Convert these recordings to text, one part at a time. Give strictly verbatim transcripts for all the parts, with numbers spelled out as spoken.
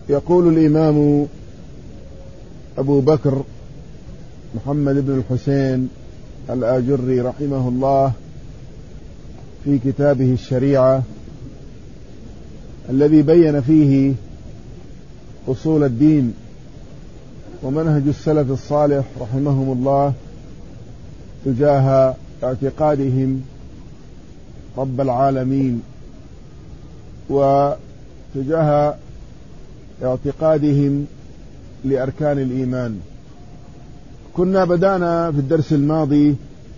يقول الإمام أبو بكر محمد بن الحسين الآجري رحمه الله في كتابه الشريعة الذي بين فيه أصول الدين ومنهج السلف الصالح رحمهم الله تجاه اعتقادهم رب العالمين وتجاه اعتقادهم لأركان الإيمان. كنا بدأنا في الدرس الماضي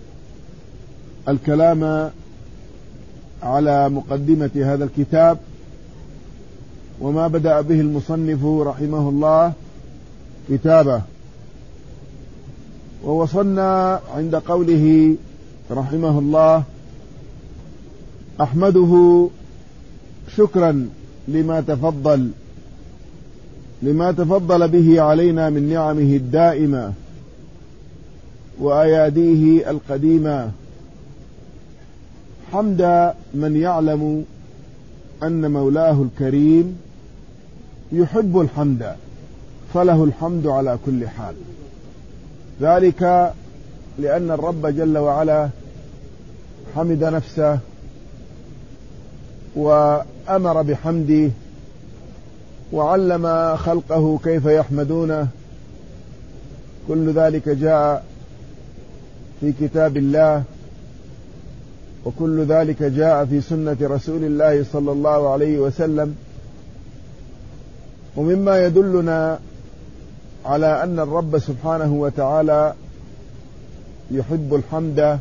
الكلام على مقدمة هذا الكتاب وما بدأ به المصنف رحمه الله كتابه، ووصلنا عند قوله رحمه الله: أحمده شكرا لما تفضل لما تفضل به علينا من نعمه الدائمة وأياديه القديمة، حمد من يعلم أن مولاه الكريم يحب الحمد فله الحمد على كل حال. ذلك لأن الرب جل وعلا حمد نفسه وأمر بحمده وعلم خلقه كيف يحمدونه. كل ذلك جاء في كتاب الله، وكل ذلك جاء في سنة رسول الله صلى الله عليه وسلم. ومما يدلنا على أن الرب سبحانه وتعالى يحب الحمد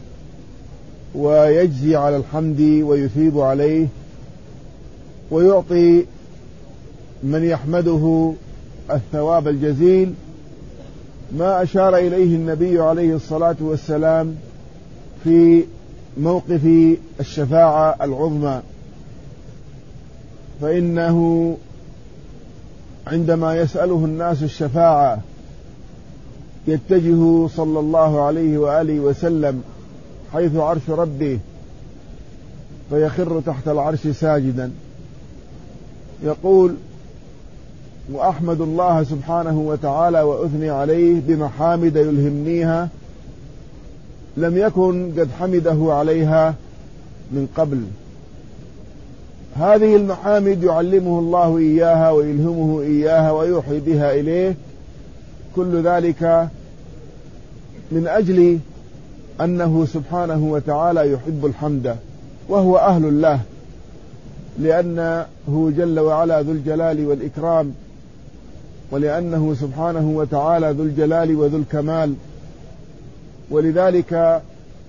ويجزي على الحمد ويثيب عليه ويعطي من يحمده الثواب الجزيل، ما أشار إليه النبي عليه الصلاة والسلام في موقف الشفاعة العظمى، فإنه عندما يسأله الناس الشفاعة يتجه صلى الله عليه وآله وسلم حيث عرش ربه فيخر تحت العرش ساجدا يقول: وأحمد الله سبحانه وتعالى وأثني عليه بمحامد يلهمنيها لم يكن قد حمده عليها من قبل. هذه المحامد يعلمه الله إياها ويلهمه إياها ويوحي بها إليه، كل ذلك من أجل أنه سبحانه وتعالى يحب الحمد وهو أهل له، لأنه جل وعلا ذو الجلال والإكرام، ولأنه سبحانه وتعالى ذو الجلال وذو الكمال، ولذلك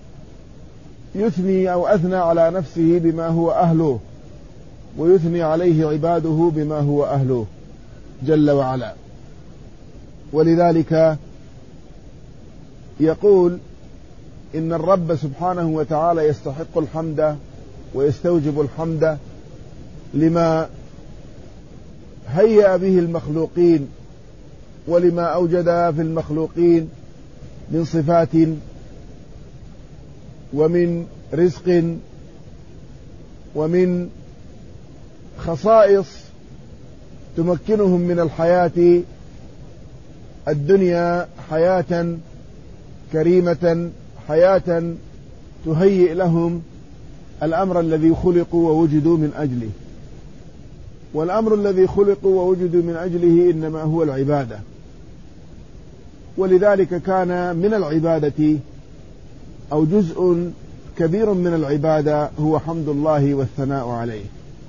يثني أو أثنى على نفسه بما هو أهله، ويثني عليه عباده بما هو أهله جل وعلا. ولذلك يقول إن الرب سبحانه وتعالى يستحق الحمد ويستوجب الحمد لما هيأ به المخلوقين ولما أوجد في المخلوقين من صفات ومن رزق ومن خصائص تمكنهم من الحياة الدنيا حياة كريمة، حياة تهيئ لهم الأمر الذي خلقوا ووجدوا من أجله. والأمر الذي خلقوا ووجدوا من أجله إنما هو العبادة، ولذلك كان من العبادة أو جزء كبير من العبادة هو حمد الله والثناء عليه.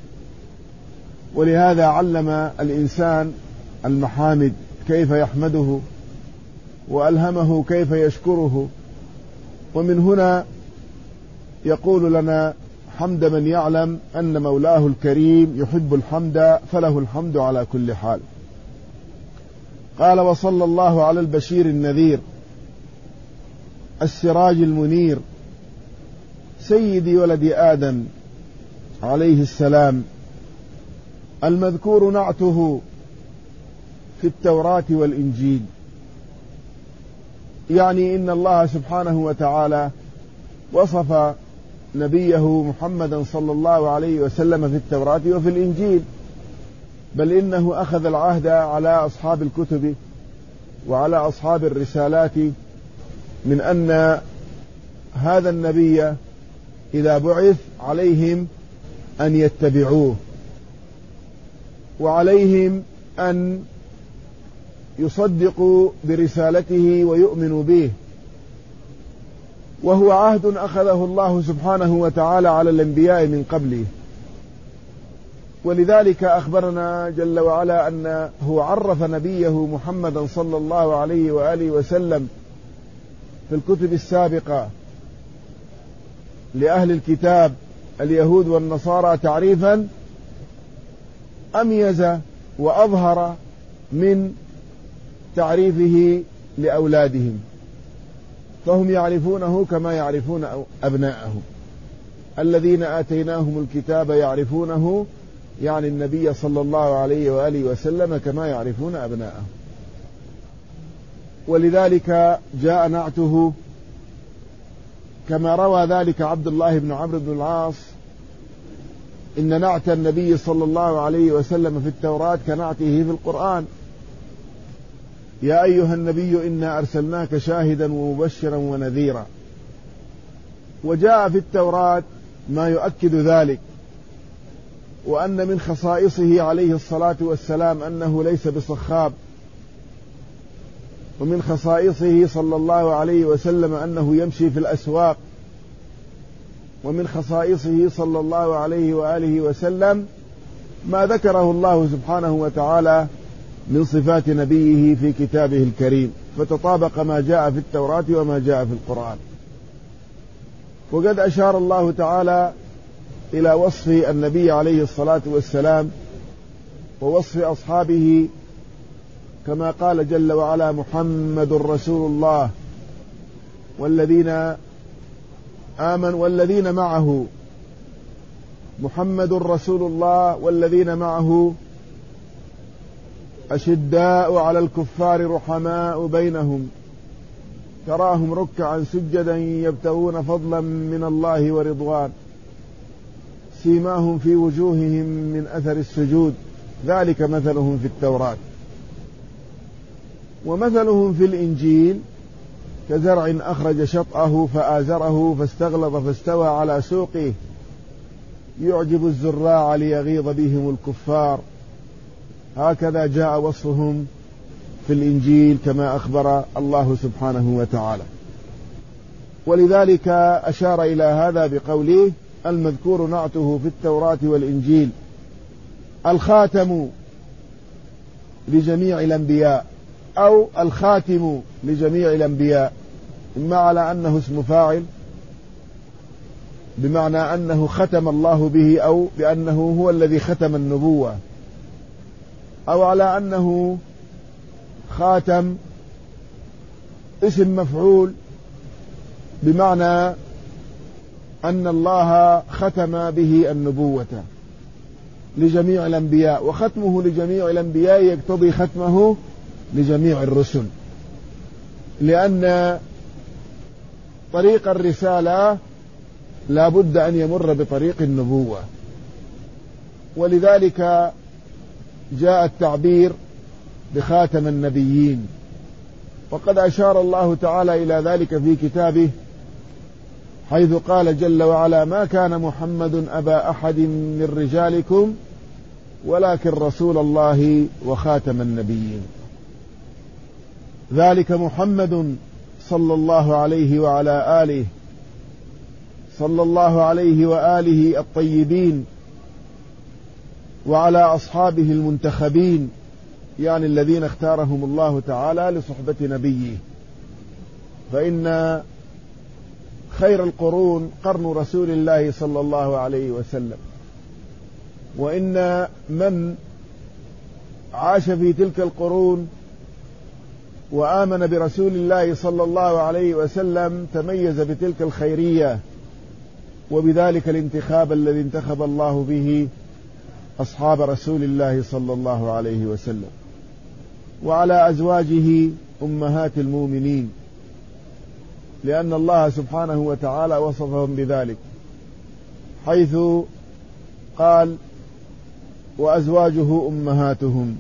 ولهذا علم الإنسان المحامد كيف يحمده وألهمه كيف يشكره. ومن هنا يقول لنا: حمد من يعلم أن مولاه الكريم يحب الحمد فله الحمد على كل حال. قال: وصلى الله على البشير النذير السراج المنير سيد ولد آدم عليه السلام، المذكور نعته في التوراة والإنجيل. يعني إن الله سبحانه وتعالى وصف نبيه محمدا صلى الله عليه وسلم في التوراة وفي الإنجيل، بل إنه أخذ العهد على أصحاب الكتب وعلى أصحاب الرسالات من أن هذا النبي إذا بعث عليهم أن يتبعوه، وعليهم أن يصدقوا برسالته ويؤمنوا به، وهو عهد أخذه الله سبحانه وتعالى على الأنبياء من قبله. ولذلك أخبرنا جل وعلا أنه عرف نبيه محمدا صلى الله عليه وآله وسلم في الكتب السابقة لأهل الكتاب اليهود والنصارى تعريفا أميز وأظهر من تعريفه لأولادهم، فهم يعرفونه كما يعرفون أبناءهم. الذين آتيناهم الكتاب يعرفونه، يعني النبي صلى الله عليه وآله وسلم، كما يعرفون أبناءهم. ولذلك جاء نعته كما روى ذلك عبد الله بن عمرو بن العاص، إن نعت النبي صلى الله عليه وسلم في التوراة كنعته في القرآن: يا أيها النبي إنا أرسلناك شاهدا ومبشرا ونذيرا. وجاء في التوراة ما يؤكد ذلك، وأن من خصائصه عليه الصلاة والسلام أنه ليس بصخاب، ومن خصائصه صلى الله عليه وسلم أنه يمشي في الأسواق، ومن خصائصه صلى الله عليه وآله وسلم ما ذكره الله سبحانه وتعالى من صفات نبيه في كتابه الكريم، فتطابق ما جاء في التوراة وما جاء في القرآن. وقد أشار الله تعالى إلى وصف النبي عليه الصلاة والسلام ووصف أصحابه كما قال جل وعلا: محمد رسول الله والذين آمنوا والذين معه. محمد رسول الله والذين معه أشداء على الكفار رحماء بينهم تراهم ركعا سجدا يبتغون فضلا من الله ورضوان سيماهم في وجوههم من أثر السجود ذلك مثلهم في التوراة ومثلهم في الإنجيل كزرع أخرج شطأه فآزره فاستغلظ فاستوى على سوقه يعجب الزراع ليغيظ بهم الكفار. هكذا جاء وصفهم في الإنجيل كما أخبر الله سبحانه وتعالى. ولذلك أشار إلى هذا بقوله: المذكور نعته في التوراة والإنجيل الخاتم لجميع الأنبياء أو الخاتم لجميع الأنبياء، إما على أنه اسم فاعل بمعنى أنه ختم الله به، أو بأنه هو الذي ختم النبوة، أو على أنه خاتم اسم مفعول بمعنى أن الله ختم به النبوة لجميع الأنبياء، وختمه لجميع الأنبياء يقتضي ختمه لجميع الرسل، لأن طريق الرسالة لا بد أن يمر بطريق النبوة. ولذلك جاء التعبير بخاتم النبيين، وقد أشار الله تعالى إلى ذلك في كتابه حيث قال جل وعلا: ما كان محمد أبا أحد من رجالكم ولكن رسول الله وخاتم النبيين. ذلك محمد صلى الله عليه وعلى آله صلى الله عليه وآله الطيبين وعلى أصحابه المنتخبين، يعني الذين اختارهم الله تعالى لصحبة نبيه. فإن خير القرون قرن رسول الله صلى الله عليه وسلم، وإن من عاش في تلك القرون وآمن برسول الله صلى الله عليه وسلم تميز بتلك الخيرية وبذلك الانتخاب الذي انتخب الله به أصحاب رسول الله صلى الله عليه وسلم، وعلى أزواجه أمهات المؤمنين، لأن الله سبحانه وتعالى وصفهم بذلك، حيث قال: وأزواجه أمهاتهم.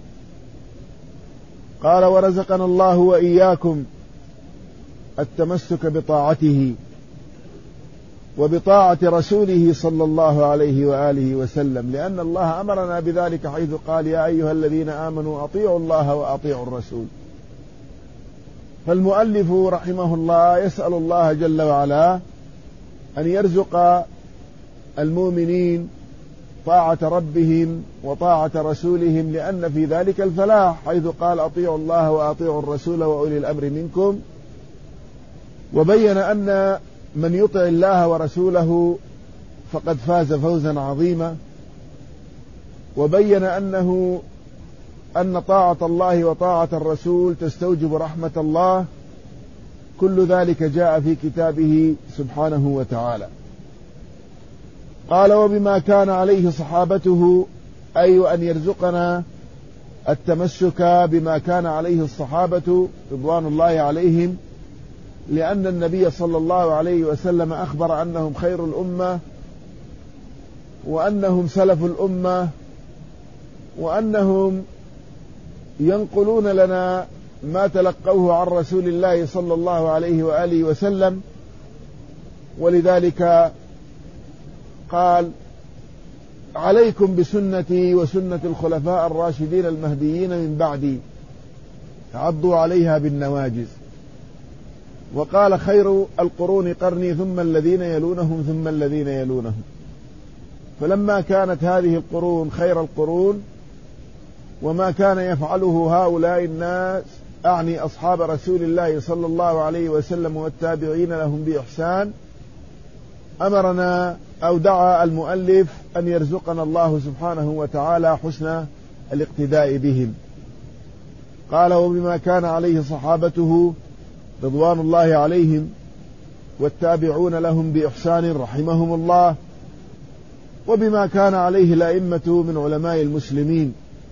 قال: ورزقنا الله وإياكم التمسك بطاعته وبطاعة رسوله صلى الله عليه وآله وسلم، لأن الله أمرنا بذلك حيث قال: يا أيها الذين آمنوا أطيعوا الله وأطيعوا الرسول. فالمؤلف رحمه الله يسأل الله جل وعلا أن يرزق المؤمنين طاعة ربهم وطاعة رسولهم، لأن في ذلك الفلاح، حيث قال: أطيعوا الله وأطيعوا الرسول وأولي الأمر منكم. وبين أن من يطع الله ورسوله فقد فاز فوزا عظيما، وبين أنه أن طاعة الله وطاعة الرسول تستوجب رحمة الله. كل ذلك جاء في كتابه سبحانه وتعالى. قال: وبما كان عليه صحابته، أي أن يرزقنا التمسك بما كان عليه الصحابة رضوان الله عليهم، لأن النبي صلى الله عليه وسلم أخبر أنهم خير الأمة، وأنهم سلف الأمة، وأنهم ينقلون لنا ما تلقوه عن رسول الله صلى الله عليه وآله وسلم. ولذلك قال: عليكم بسنتي وسنة الخلفاء الراشدين المهديين من بعدي، عضوا عليها بالنواجذ. وقال: خير القرون قرني ثم الذين يلونهم ثم الذين يلونهم. فلما كانت هذه القرون خير القرون، وما كان يفعله هؤلاء الناس، أعني أصحاب رسول الله صلى الله عليه وسلم والتابعين لهم بإحسان، أمرنا أو دعا المؤلف أن يرزقنا الله سبحانه وتعالى حسن الاقتداء بهم. قال: وبما كان عليه صحابته رضوان الله عليهم والتابعون لهم بإحسان رحمهم الله، وبما كان عليه الأئمة من علماء المسلمين،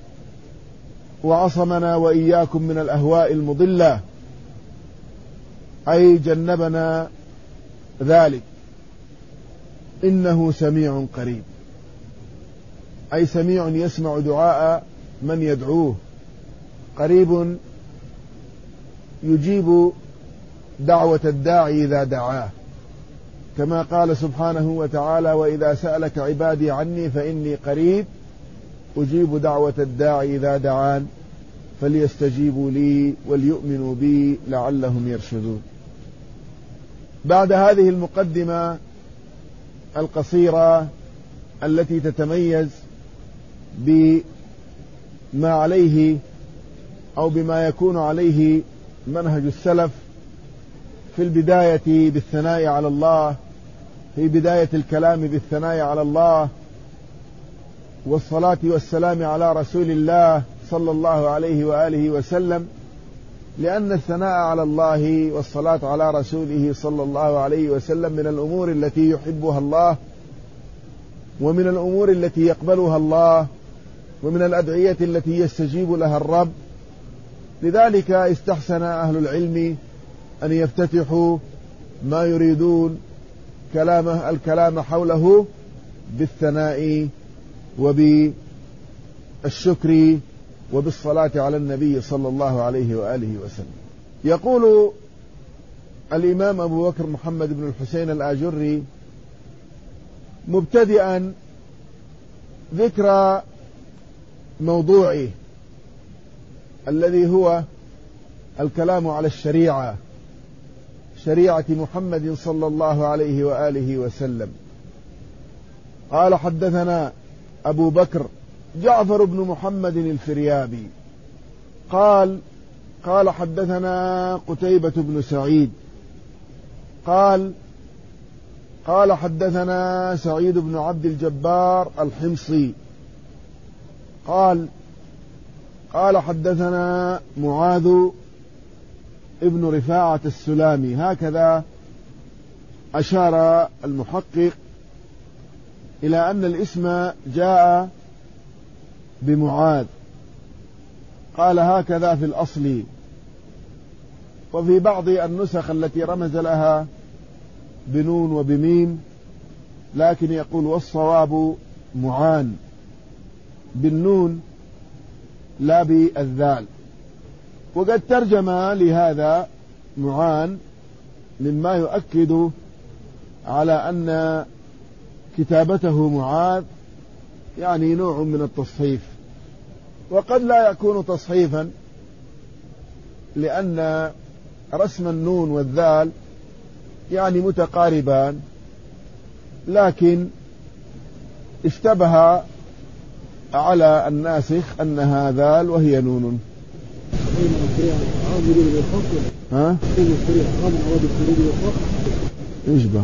وعصمنا وإياكم من الأهواء المضلة، أي جنبنا ذلك. إنه سميع قريب، أي سميع يسمع دعاء من يدعوه، قريب يجيب دعوة الداعي إذا دعاه، كما قال سبحانه وتعالى: وإذا سألك عبادي عني فإني قريب أجيب دعوة الداعي إذا دعان فليستجيبوا لي وليؤمنوا بي لعلهم يرشدون. بعد هذه المقدمة القصيرة التي تتميز بما عليه أو بما يكون عليه منهج السلف في البداية بالثناء على الله، في بداية الكلام بالثناء على الله والصلاة والسلام على رسول الله صلى الله عليه وآله وسلم، لأن الثناء على الله والصلاة على رسوله صلى الله عليه وسلم من الأمور التي يحبها الله، ومن الأمور التي يقبلها الله، ومن الأدعية التي يستجيب لها الرب. لذلك استحسن أهل العلم أن يفتتحوا ما يريدون كلامه الكلام حوله بالثناء وبالشكر وبالصلاة على النبي صلى الله عليه وآله وسلم. يقول الإمام أبو بكر محمد بن الحسين الآجري مبتدئا ذكر موضوعه الذي هو الكلام على الشريعة، شريعة محمد صلى الله عليه وآله وسلم. قال: حدثنا أبو بكر جعفر بن محمد الفريابي قال قال حدثنا قتيبة بن سعيد قال قال حدثنا سعيد بن عبد الجبار الحمصي قال قال حدثنا معاذ ابن رفاعة السلامي. هكذا أشار المحقق إلى أن الاسم جاء بمعاذ، قال هكذا في الأصل، وفي بعض النسخ التي رمز لها بنون وبميم، لكن يقول والصواب معان بالنون لا بالذال. وقد ترجم لهذا معان مما يؤكد على أن كتابته معاذ يعني نوع من التصحيف، وقد لا يكون تصحيفا لأن رسم النون والذال يعني متقاربان، لكن اشتبه على الناسخ أنها ذال وهي نون. ها؟ يشبه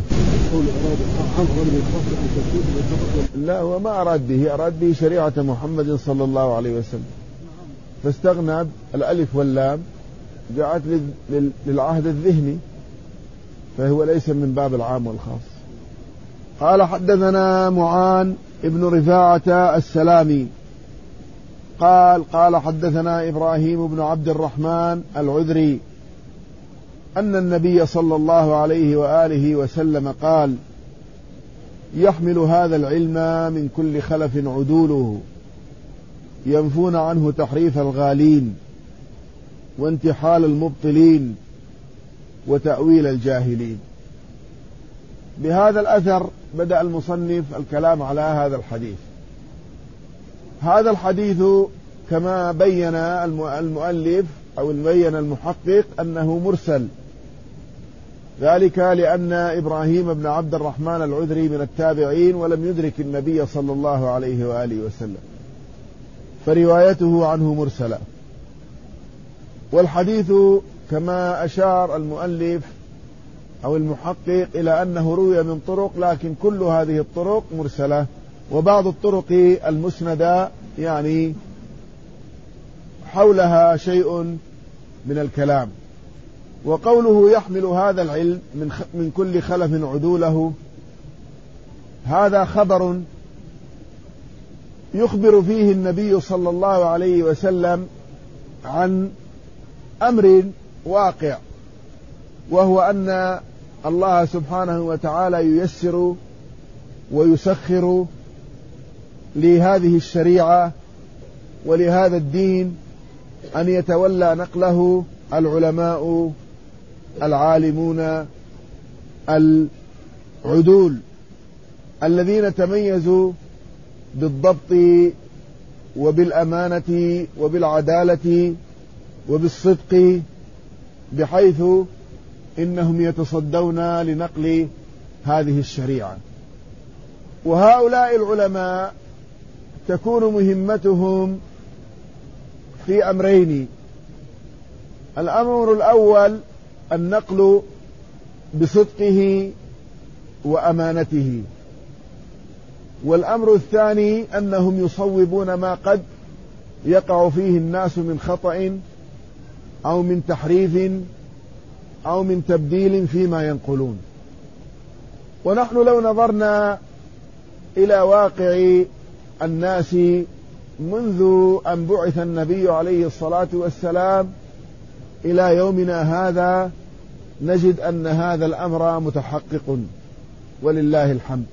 لا، هو ما أراد به، أراد به شريعة محمد صلى الله عليه وسلم، فاستغنى الألف واللام جاءت للعهد الذهني، فهو ليس من باب العام والخاص. قال حدثنا معان ابن رفاعة السلامي قال قال حدثنا إبراهيم بن عبد الرحمن العذري أن النبي صلى الله عليه وآله وسلم قال: يحمل هذا العلم من كل خلف عدوله ينفون عنه تحريف الغالين وانتحال المبطلين وتأويل الجاهلين. بهذا الأثر بدأ المصنف الكلام على هذا الحديث. هذا الحديث كما بين المؤلف أو بين المحقق أنه مرسل، ذلك لأن إبراهيم بن عبد الرحمن العذري من التابعين ولم يدرك النبي صلى الله عليه وآله وسلم، فروايته عنه مرسلة. والحديث كما أشار المؤلف أو المحقق إلى أنه روي من طرق، لكن كل هذه الطرق مرسلة، وبعض الطرق المسندة يعني حولها شيء من الكلام. وقوله يحمل هذا العلم من كل خلف عدوله، هذا خبر يخبر فيه النبي صلى الله عليه وسلم عن أمر واقع، وهو أن الله سبحانه وتعالى ييسر ويسخر لهذه الشريعة ولهذا الدين أن يتولى نقله العلماء العالمون العدول الذين تميزوا بالضبط وبالأمانة وبالعدالة وبالصدق، بحيث إنهم يتصدون لنقل هذه الشريعة. وهؤلاء العلماء تكون مهمتهم في أمرين: الأمر الأول النقل بصدقه وأمانته، والأمر الثاني أنهم يصوبون ما قد يقع فيه الناس من خطأ أو من تحريف أو من تبديل فيما ينقلون. ونحن لو نظرنا إلى واقع الناس منذ أن بعث النبي عليه الصلاة والسلام إلى يومنا هذا، نجد أن هذا الأمر متحقق ولله الحمد.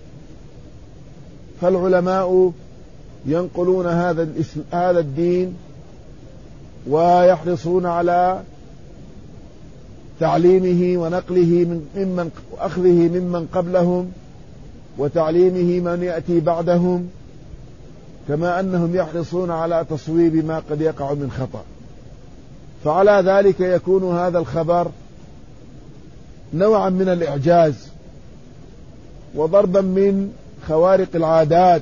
فالعلماء ينقلون هذا هذا الدين ويحرصون على تعليمه ونقله ممن أخذه ممن قبلهم وتعليمه من يأتي بعدهم، كما أنهم يحرصون على تصويب ما قد يقع من خطأ. فعلى ذلك يكون هذا الخبر نوعا من الإعجاز وضربا من خوارق العادات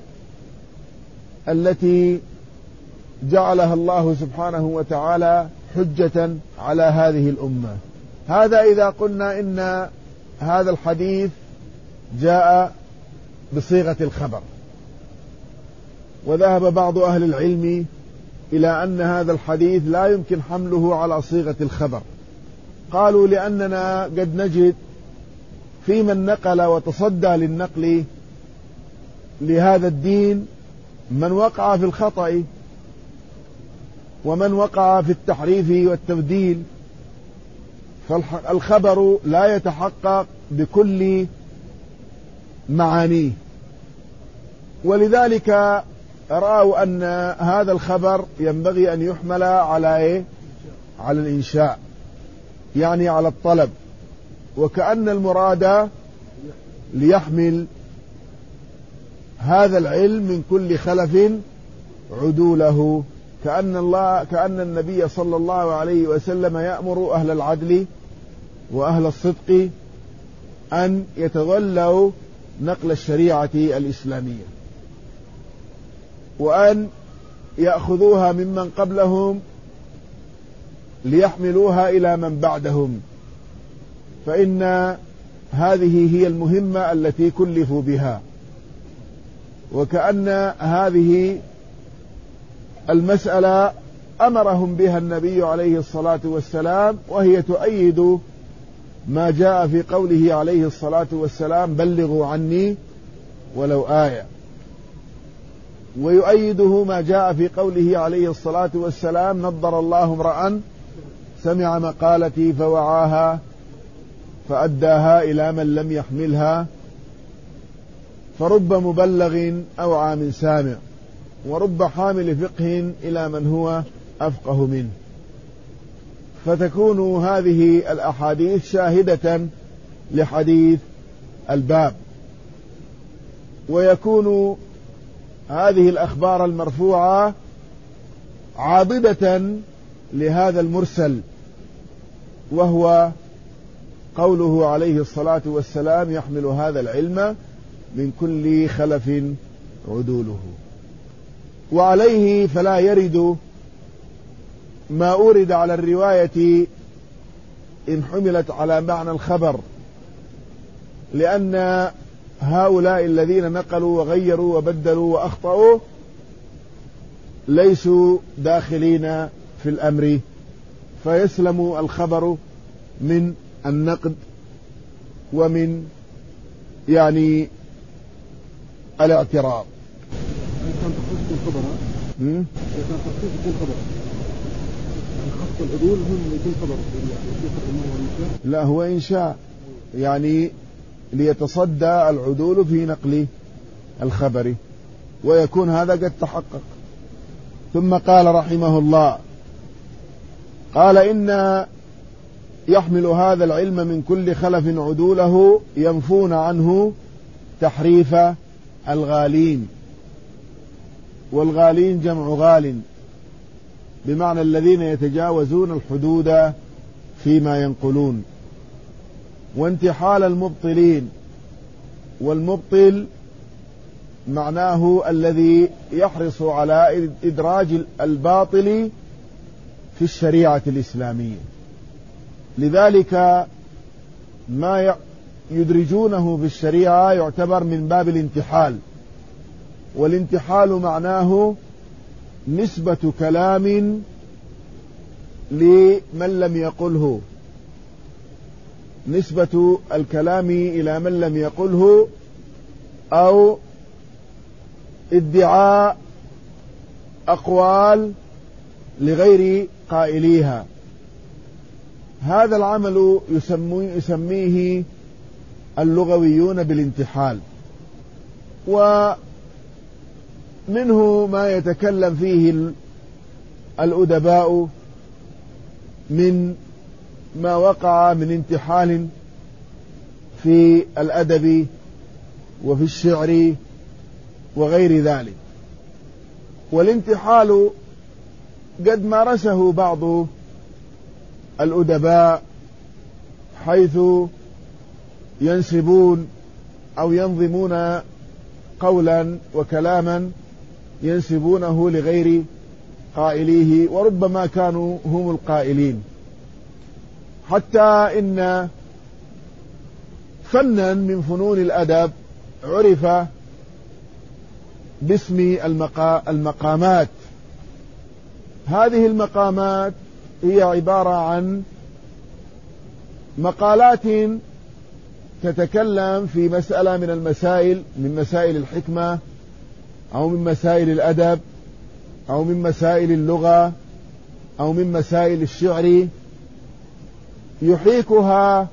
التي جعلها الله سبحانه وتعالى حجة على هذه الأمة. هذا إذا قلنا إن هذا الحديث جاء بصيغة الخبر. وذهب بعض أهل العلم إلى أن هذا الحديث لا يمكن حمله على صيغة الخبر. قالوا لأننا قد نجد في من نقل وتصدى للنقل لهذا الدين من وقع في الخطأ ومن وقع في التحريف والتبديل، فالخبر لا يتحقق بكل معانيه. ولذلك رأوا أن هذا الخبر ينبغي أن يحمل على إيه؟ على الإنشاء، يعني على الطلب، وكأن المراد ليحمل هذا العلم من كل خلف عدوله، كأن الله كأن النبي صلى الله عليه وسلم يأمر أهل العدل وأهل الصدق أن يتولوا نقل الشريعة الإسلامية، وأن يأخذوها ممن قبلهم ليحملوها إلى من بعدهم، فإن هذه هي المهمة التي كلفوا بها. وكأن هذه المسألة أمرهم بها النبي عليه الصلاة والسلام، وهي تؤيد ما جاء في قوله عليه الصلاة والسلام: بلغوا عني ولو آية. ويؤيده ما جاء في قوله عليه الصلاة والسلام: نضر الله امرأ سمع مقالتي فوعاها فأداها إلى من لم يحملها، فرب مبلغ أوعى من سامع، ورب حامل فقه إلى من هو أفقه منه. فتكون هذه الأحاديث شاهدة لحديث الباب، ويكون هذه الأخبار المرفوعة عاضدة لهذا المرسل، وهو قوله عليه الصلاة والسلام: يحمل هذا العلم من كل خلف عدوله. وعليه فلا يرد ما أورد على الرواية إن حملت على معنى الخبر، لأن هؤلاء الذين نقلوا وغيروا وبدلوا وأخطأوا ليسوا داخلين في الأمر، فيسلم الخبر من النقد ومن يعني الاعتراض. كان تخصص الخبر كان تخصص يكون خبر خص العدول هم يكون خبر. لا، هو إنشاء، يعني ليتصدى العدول في نقل الخبر، ويكون هذا قد تحقق. ثم قال رحمه الله: قال إن يحمل هذا العلم من كل خلف عدوله ينفون عنه تحريف الغالين. والغالين جمع غال، بمعنى الذين يتجاوزون الحدود فيما ينقلون، وانتحال المبطلين. والمبطل معناه الذي يحرص على إدراج الباطل في الشريعة الإسلامية، لذلك ما يدرجونه في الشريعة يعتبر من باب الانتحال. والانتحال معناه نسبة كلام لمن لم يقله، نسبة الكلام إلى من لم يقله، أو ادعاء أقوال لغير قائليها. هذا العمل يسميه اللغويون بالانتحال. ومنه ما يتكلم فيه الأدباء من ما وقع من انتحال في الأدب وفي الشعر وغير ذلك. والانتحال قد مارسه بعض الأدباء، حيث ينسبون أو ينظمون قولا وكلاما ينسبونه لغير قائليه، وربما كانوا هم القائلين. حتى إن فنا من فنون الأدب عرف باسم المقامات. هذه المقامات هي عبارة عن مقالات تتكلم في مسألة من المسائل، من مسائل الحكمة أو من مسائل الأدب أو من مسائل اللغة أو من مسائل الشعر، يحيكها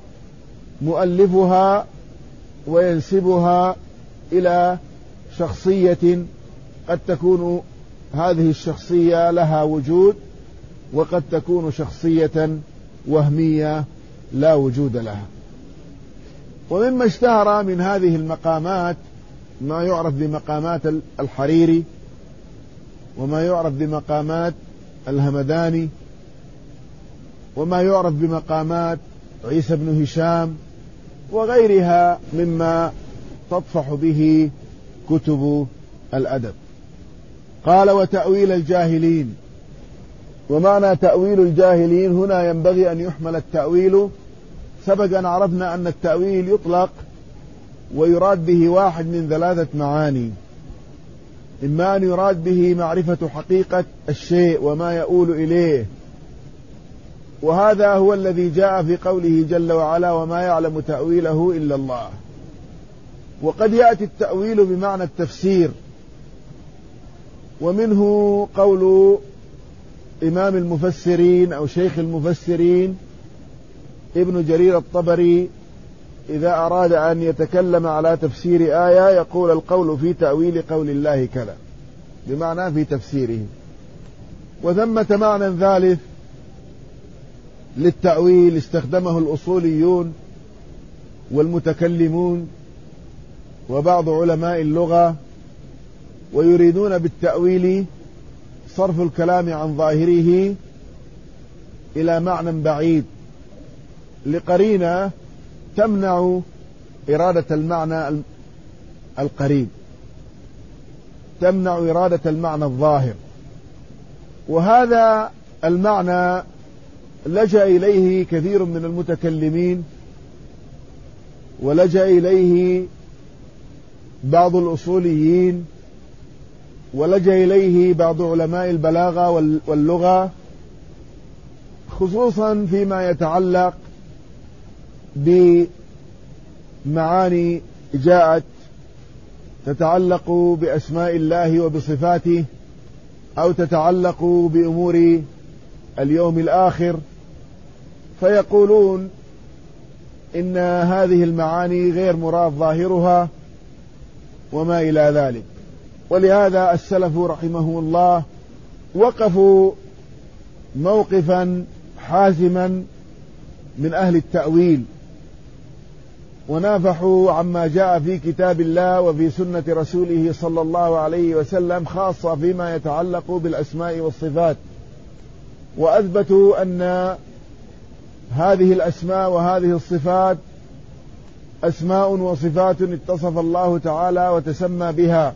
مؤلفها وينسبها إلى شخصية قد تكون هذه الشخصية لها وجود، وقد تكون شخصية وهمية لا وجود لها. ومما اشتهر من هذه المقامات ما يعرف بمقامات الحريري، وما يعرف بمقامات الهمداني، وما يعرف بمقامات عيسى بن هشام، وغيرها مما تطفح به كتب الأدب. قال: وتأويل الجاهلين. ومعنى تأويل الجاهلين هنا ينبغي أن يحمل التأويل، سبق أن عرفنا أن التأويل يطلق ويراد به واحد من ثلاثة معاني: إما أن يراد به معرفة حقيقة الشيء وما يؤول إليه، وهذا هو الذي جاء في قوله جل وعلا: وما يعلم تأويله إلا الله. وقد يأتي التأويل بمعنى التفسير، ومنه قول إمام المفسرين أو شيخ المفسرين ابن جرير الطبري إذا أراد أن يتكلم على تفسير آية يقول: القول في تأويل قول الله كذا، بمعنى في تفسيره. وثمة معنى ثالث للتأويل استخدمه الأصوليون والمتكلمون وبعض علماء اللغة، ويريدون بالتأويل صرف الكلام عن ظاهره إلى معنى بعيد لقرينة تمنع إرادة المعنى القريب، تمنع إرادة المعنى الظاهر. وهذا المعنى لجأ إليه كثير من المتكلمين، ولجأ إليه بعض الأصوليين، ولجأ إليه بعض علماء البلاغة واللغة، خصوصا فيما يتعلق بمعاني جاءت تتعلق بأسماء الله وبصفاته، أو تتعلق بأمور اليوم الآخر، فيقولون إن هذه المعاني غير مراد ظاهرها وما إلى ذلك. ولهذا السلف رحمه الله وقفوا موقفا حازما من أهل التأويل، ونافحوا عما جاء في كتاب الله وفي سنة رسوله صلى الله عليه وسلم، خاصة فيما يتعلق بالأسماء والصفات، وأثبتوا أن هذه الأسماء وهذه الصفات أسماء وصفات اتصف الله تعالى وتسمى بها،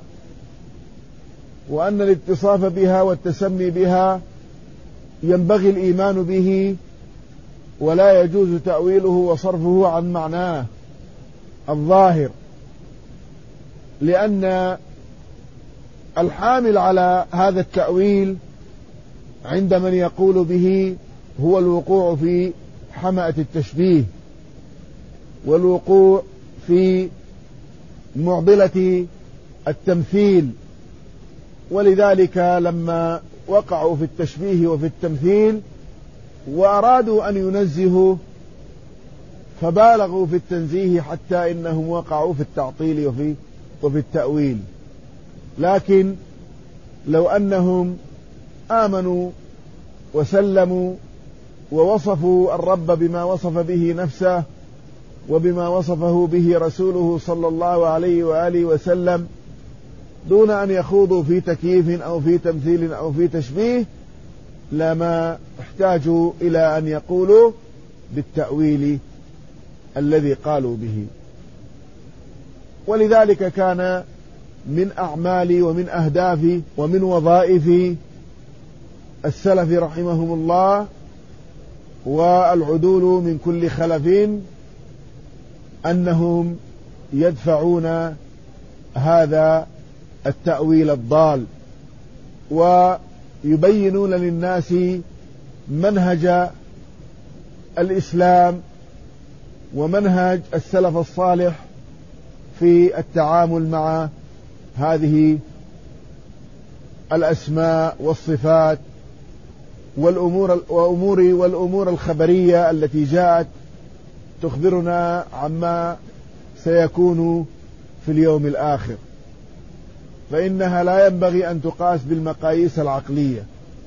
وأن الاتصاف بها والتسمي بها ينبغي الإيمان به، ولا يجوز تأويله وصرفه عن معناه الظاهر، لأن الحامل على هذا التأويل عند من يقول به هو الوقوع في حمأة التشبيه، والوقوع في معضلة التمثيل. ولذلك لما وقعوا في التشبيه وفي التمثيل وأرادوا أن ينزهوا فبالغوا في التنزيه حتى إنهم وقعوا في التعطيل وفي, وفي التأويل. لكن لو أنهم آمنوا وسلموا ووصفوا الرب بما وصف به نفسه وبما وصفه به رسوله صلى الله عليه وآله وسلم دون أن يخوضوا في تكييف أو في تمثيل أو في تشبيه، لما احتاجوا إلى أن يقولوا بالتأويل الذي قالوا به. ولذلك كان من أعمال ومن أهداف ومن وظائف السلف رحمهم الله والعدول من كل خلف أنهم يدفعون هذا التأويل الضال، ويبينون للناس منهج الإسلام ومنهج السلف الصالح في التعامل مع هذه الأسماء والصفات والأمور وأمور والأمور الخبرية التي جاءت تخبرنا عما سيكون في اليوم الآخر. فإنها لا ينبغي أن تقاس بالمقاييس العقلية،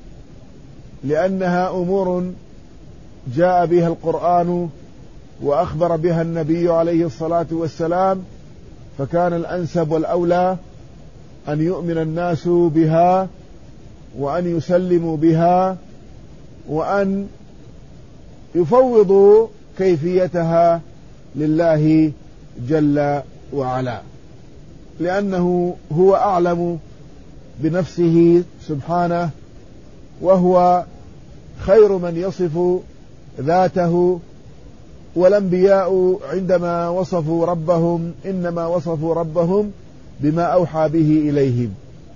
لأنها أمور جاء بها القرآن وأخبر بها النبي عليه الصلاة والسلام، فكان الأنسب والأولى أن يؤمن الناس بها وأن يسلموا بها وأن يفوضوا كيفيتها لله جل وعلا، لأنه هو أعلم بنفسه سبحانه، وهو خير من يصف ذاته. والأنبياء عندما وصفوا ربهم إنما وصفوا ربهم بما أوحى به إليهم،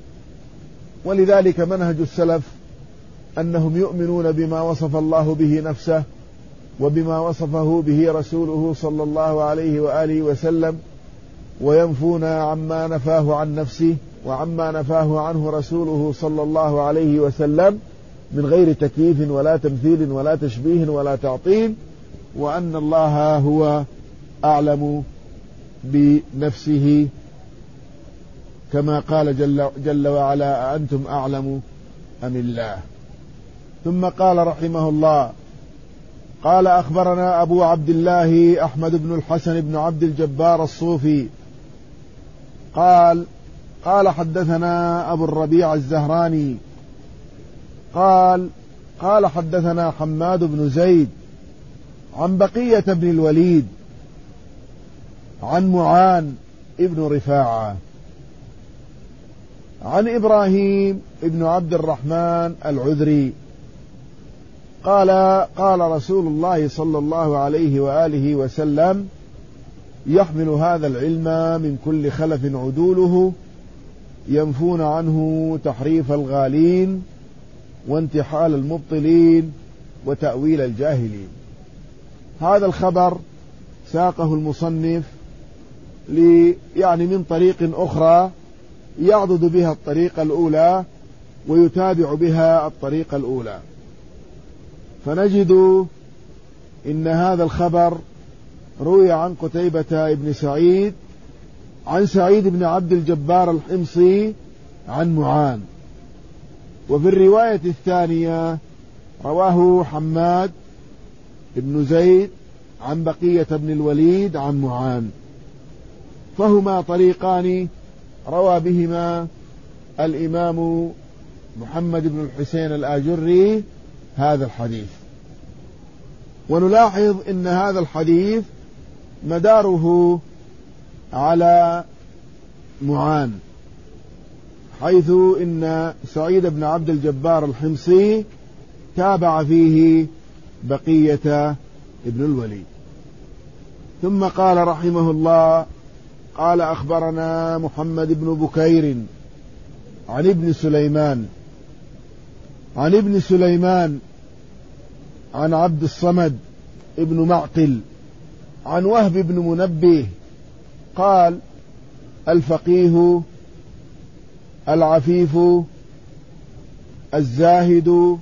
ولذلك منهج السلف أنهم يؤمنون بما وصف الله به نفسه وبما وصفه به رسوله صلى الله عليه وآله وسلم، وينفون عما نفاه عن نفسه وعما نفاه عنه رسوله صلى الله عليه وسلم من غير تكييف ولا تمثيل ولا تشبيه ولا تعطيل، وأن الله هو أعلم بنفسه كما قال جل, جل وعلا: أأنتم أعلم أم الله. ثم قال رحمه الله: قال أخبرنا أبو عبد الله أحمد بن الحسن بن عبد الجبار الصوفي قال قال حدثنا أبو الربيع الزهراني قال قال حدثنا حماد بن زيد عن بقية بن الوليد عن معان ابن رفاعة عن إبراهيم ابن عبد الرحمن العذري قال قال رسول الله صلى الله عليه وآله وسلم: يحمل هذا العلم من كل خلف عدوله ينفون عنه تحريف الغالين وانتحال المبطلين وتأويل الجاهلين. هذا الخبر ساقه المصنف لي يعني من طريق أخرى يعضد بها الطريقة الأولى ويتابع بها الطريقة الأولى، فنجد إن هذا الخبر روي عن قتيبة بن سعيد عن سعيد بن عبد الجبار الحمصي عن معان، وفي الرواية الثانية رواه حماد بن زيد عن بقية بن الوليد عن معان، فهما طريقان روى بهما الإمام محمد بن الحسين الآجري هذا الحديث. ونلاحظ إن هذا الحديث مداره على معان، حيث إن سعيد بن عبد الجبار الحمصي تابع فيه بقية ابن الوليد. ثم قال رحمه الله: قال أخبرنا محمد بن بكير عن ابن سليمان عن ابن سليمان عن عبد الصمد ابن معقل عن وهب بن منبه قال: الفقيه العفيف الزاهد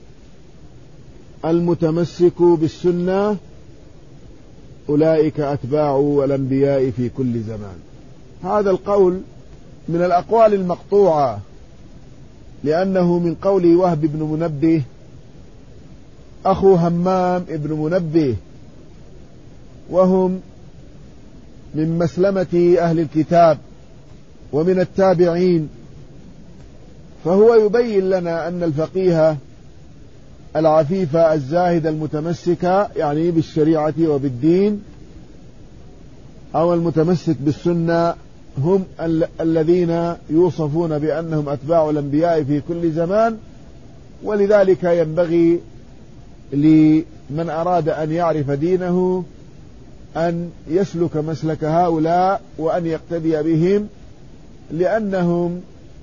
المتمسك بالسنة أولئك أتباع الأنبياء في كل زمان. هذا القول من الأقوال المقطوعة، لأنه من قول وهب بن منبه أخو همام ابن منبه، وهم من مسلمة أهل الكتاب ومن التابعين، فهو يبين لنا أن الفقيه العفيف الزاهد المتمسك يعني بالشريعة وبالدين أو المتمسك بالسنة هم ال- الذين يوصفون بأنهم أتباع الأنبياء في كل زمان. ولذلك ينبغي لمن أراد أن يعرف دينه أن يسلك مسلك هؤلاء وأن يقتدي بهم، لأنهم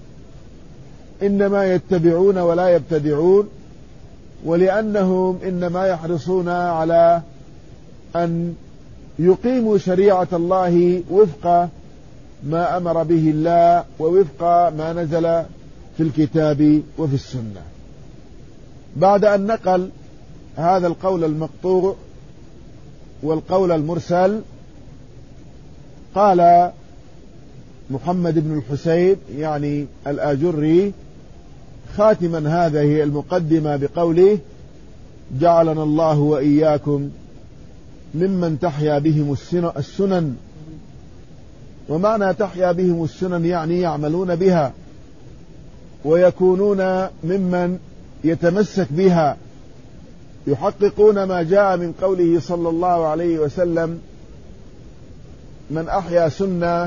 إنما يتبعون ولا يبتدعون، ولأنهم إنما يحرصون على أن يقيموا شريعة الله وفق ما أمر به الله ووفق ما نزل في الكتاب وفي السنة. بعد أن نقل هذا القول المقطوع والقول المرسل قال: محمد بن الحسين يعني الآجري خاتما هذه المقدمة بقوله: جعلنا الله وإياكم ممن تحيا بهم السنن. ومعنى تحيا بهم السنن يعني يعملون بها ويكونون ممن يتمسك بها، يحققون ما جاء من قوله صلى الله عليه وسلم: من أحيا سنة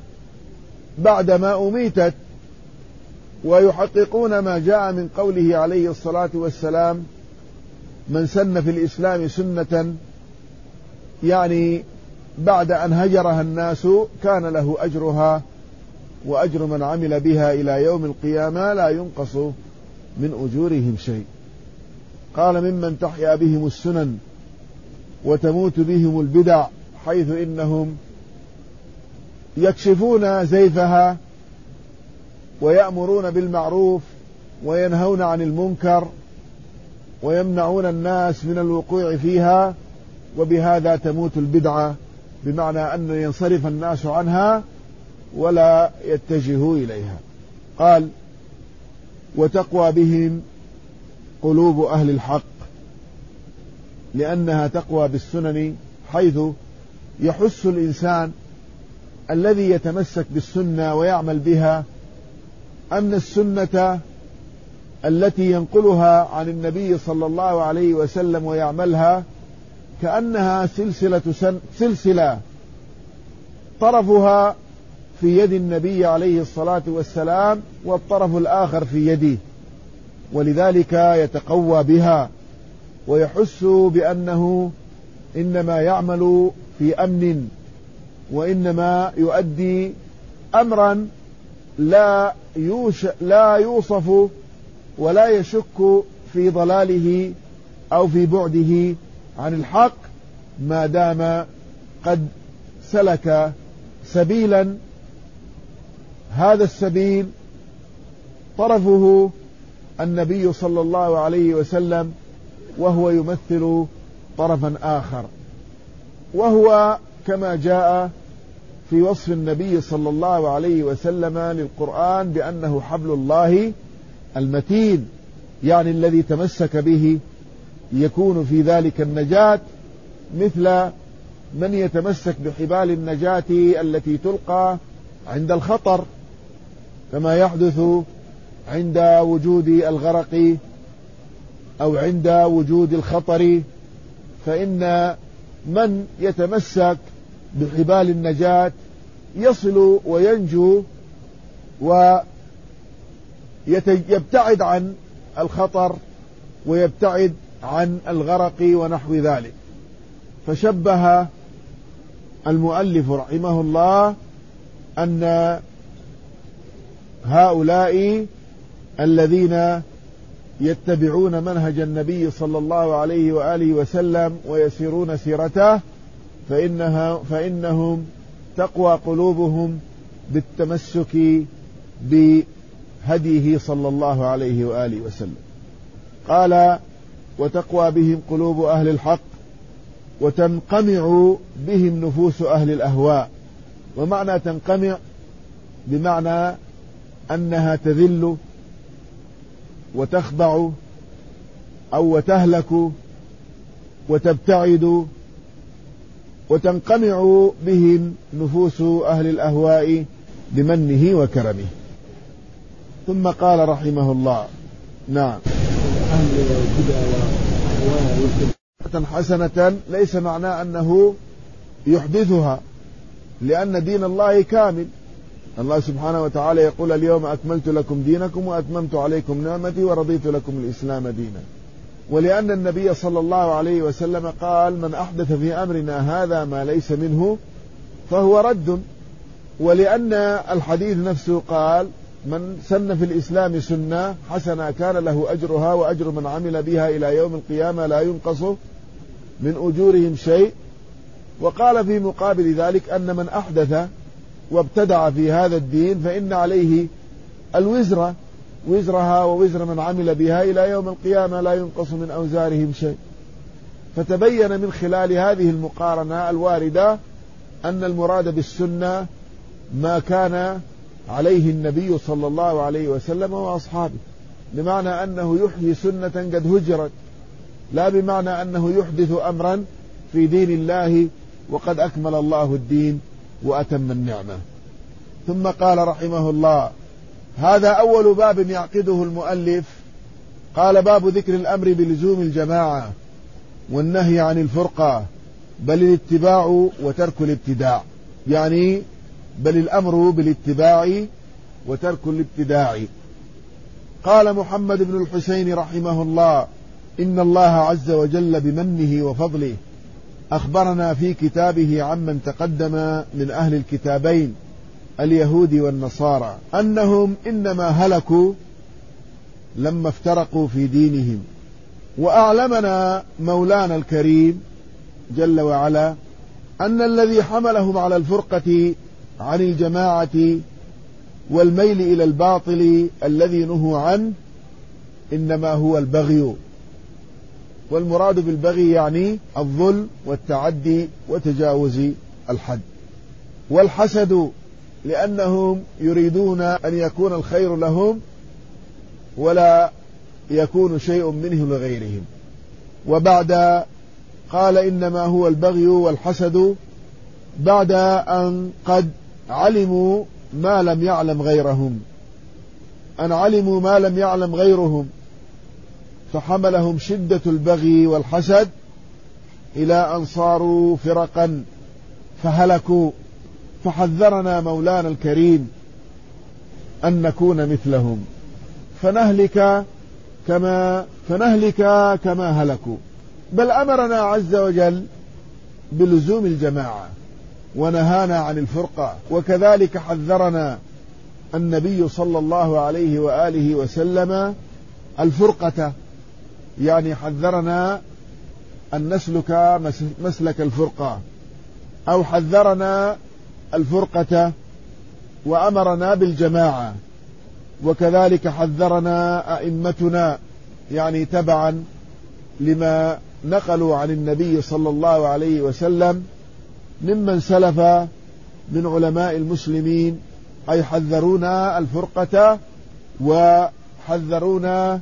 بعدما أميتت، ويحققون ما جاء من قوله عليه الصلاة والسلام: من سن في الإسلام سنة، يعني بعد أن هجرها الناس كان له أجرها وأجر من عمل بها إلى يوم القيامة لا ينقص من أجورهم شيء. قال: ممن تحيا بهم السنن وتموت بهم البدع، حيث إنهم يكشفون زيفها ويأمرون بالمعروف وينهون عن المنكر ويمنعون الناس من الوقوع فيها، وبهذا تموت البدعة، بمعنى أن ينصرف الناس عنها ولا يتجهوا إليها. قال: وتقوى بهم قلوب أهل الحق، لأنها تقوى بالسنن، حيث يحس الإنسان الذي يتمسك بالسنة ويعمل بها أن السنة التي ينقلها عن النبي صلى الله عليه وسلم ويعملها كأنها سلسلة, سن سلسلة طرفها في يد النبي عليه الصلاة والسلام والطرف الآخر في يده، ولذلك يتقوى بها ويحس بأنه إنما يعمل في أمن، وإنما يؤدي أمرا لا, يوش لا يوصف ولا يشك في ضلاله أو في بعده عن الحق، ما دام قد سلك سبيلا، هذا السبيل طرفه النبي صلى الله عليه وسلم، وهو يمثل طرفا آخر، وهو كما جاء في وصف النبي صلى الله عليه وسلم للقرآن بأنه حبل الله المتين، يعني الذي تمسك به يكون في ذلك النجاة، مثل من يتمسك بحبال النجاة التي تلقى عند الخطر، كما يحدث عند وجود الغرق أو عند وجود الخطر، فإن من يتمسك بحبال النجاة يصل وينجو ويبتعد عن الخطر ويبتعد عن الغرق ونحو ذلك. فشبه المؤلف رحمه الله أن هؤلاء الذين يتبعون منهج النبي صلى الله عليه وآله وسلم ويسيرون سيرته فإنها فإنهم تقوى قلوبهم بالتمسك بهديه صلى الله عليه وآله وسلم. قال: وتقوى بهم قلوب أهل الحق وتنقمع بهم نفوس أهل الأهواء. ومعنى تنقمع بمعنى أنها تذل وتخضع أو وتهلك وتبتعد، وتنقمع بهم نفوس أهل الأهواء بمنه وكرمه. ثم قال رحمه الله: نعم، حسنة ليس معناه أنه يحدثها، لأن دين الله كامل. الله سبحانه وتعالى يقول: اليوم أكملت لكم دينكم وأتممت عليكم نعمتي ورضيت لكم الإسلام دينا. ولأن النبي صلى الله عليه وسلم قال: من أحدث في أمرنا هذا ما ليس منه فهو رد. ولأن الحديث نفسه قال: من سن في الإسلام سنة حسنة كان له أجرها وأجر من عمل بها إلى يوم القيامة لا ينقص من أجورهم شيء. وقال في مقابل ذلك أن من أحدث وابتدع في هذا الدين فإن عليه الوزر وزرها ووزر من عمل بها إلى يوم القيامة لا ينقص من أوزارهم شيء. فتبين من خلال هذه المقارنة الواردة أن المراد بالسنة ما كان عليه النبي صلى الله عليه وسلم وأصحابه، بمعنى أنه يحيي سنة قد هجرت، لا بمعنى أنه يحدث أمرا في دين الله وقد أكمل الله الدين وأتم النعمة. ثم قال رحمه الله: هذا أول باب يعقده المؤلف. قال: باب ذكر الأمر بلزوم الجماعة والنهي عن الفرقة، بل الاتباع وترك الابتداع. يعني بل الأمر بالاتباع وترك الابتداع. قال محمد بن الحسين رحمه الله: إن الله عز وجل بمنه وفضله أخبرنا في كتابه عمن تقدم من أهل الكتابين اليهود والنصارى أنهم إنما هلكوا لما افترقوا في دينهم. وأعلمنا مولانا الكريم جل وعلا أن الذي حملهم على الفرقة عن الجماعة والميل إلى الباطل الذي نهوا عنه إنما هو البغي. والمراد بالبغي يعني الظلم والتعدي وتجاوز الحد. والحسد لأنهم يريدون أن يكون الخير لهم ولا يكون شيء منه لغيرهم. وبعد قال إنما هو البغي والحسد بعد أن قد علموا ما لم يعلم غيرهم، أن علموا ما لم يعلم غيرهم، فحملهم شدة البغي والحسد إلى أن صاروا فرقا فهلكوا. فحذرنا مولانا الكريم أن نكون مثلهم فنهلك كما فنهلك كما هلكوا، بل أمرنا عز وجل بلزوم الجماعة ونهانا عن الفرقة. وكذلك حذرنا النبي صلى الله عليه وآله وسلم الفرقة، يعني حذرنا أن نسلك مسلك الفرقة، أو حذرنا الفرقة وأمرنا بالجماعة. وكذلك حذرنا أئمتنا، يعني تبعا لما نقلوا عن النبي صلى الله عليه وسلم ممن سلف من علماء المسلمين، أي حذرونا الفرقة وحذرونا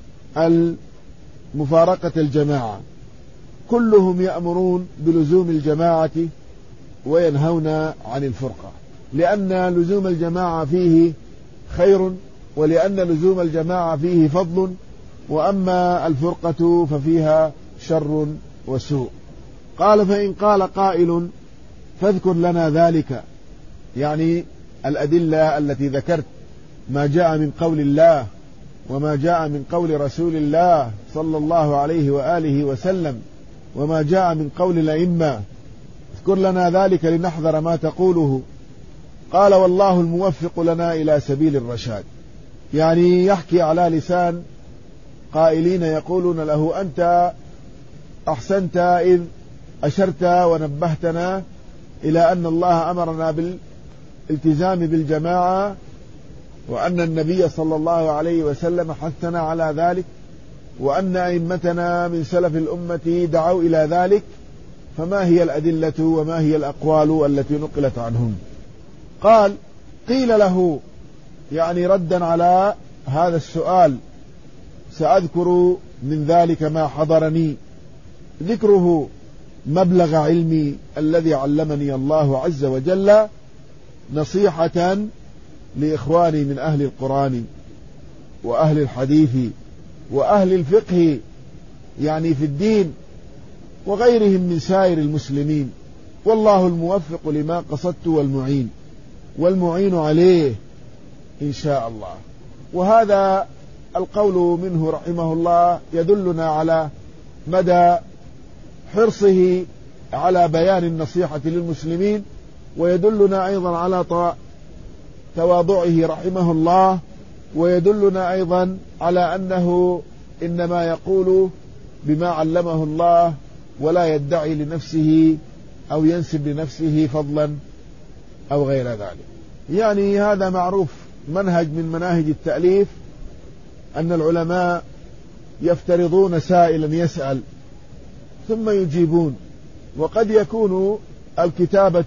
مفارقة الجماعة. كلهم يأمرون بلزوم الجماعة وينهون عن الفرقة، لأن لزوم الجماعة فيه خير، ولأن لزوم الجماعة فيه فضل، وأما الفرقة ففيها شر وسوء. قال: فإن قال قائل فاذكر لنا ذلك، يعني الأدلة التي ذكرت، ما جاء من قول الله وما جاء من قول رسول الله صلى الله عليه وآله وسلم وما جاء من قول الأئمة، اذكر لنا ذلك لنحذر ما تقوله. قال: والله الموفق لنا إلى سبيل الرشاد. يعني يحكي على لسان قائلين يقولون له: أنت أحسنت إذ أشرت ونبهتنا إلى أن الله أمرنا بالالتزام بالجماعة، وأن النبي صلى الله عليه وسلم حثنا على ذلك، وأن أئمتنا من سلف الأمة دعوا إلى ذلك، فما هي الأدلة وما هي الأقوال التي نقلت عنهم؟ قال: قيل له، يعني ردا على هذا السؤال، سأذكر من ذلك ما حضرني، ذكره مبلغ علمي الذي علمني الله عز وجل نصيحة لإخواني من أهل القرآن وأهل الحديث وأهل الفقه، يعني في الدين، وغيرهم من سائر المسلمين. والله الموفق لما قصدت والمعين والمعين عليه إن شاء الله. وهذا القول منه رحمه الله يدلنا على مدى حرصه على بيان النصيحة للمسلمين، ويدلنا أيضا على تواضعه رحمه الله، ويدلنا أيضا على أنه إنما يقول بما علمه الله ولا يدعي لنفسه أو ينسب لنفسه فضلا أو غير ذلك. يعني هذا معروف، منهج من مناهج التأليف، أن العلماء يفترضون سائلا يسأل ثم يجيبون، وقد يكون الكتابة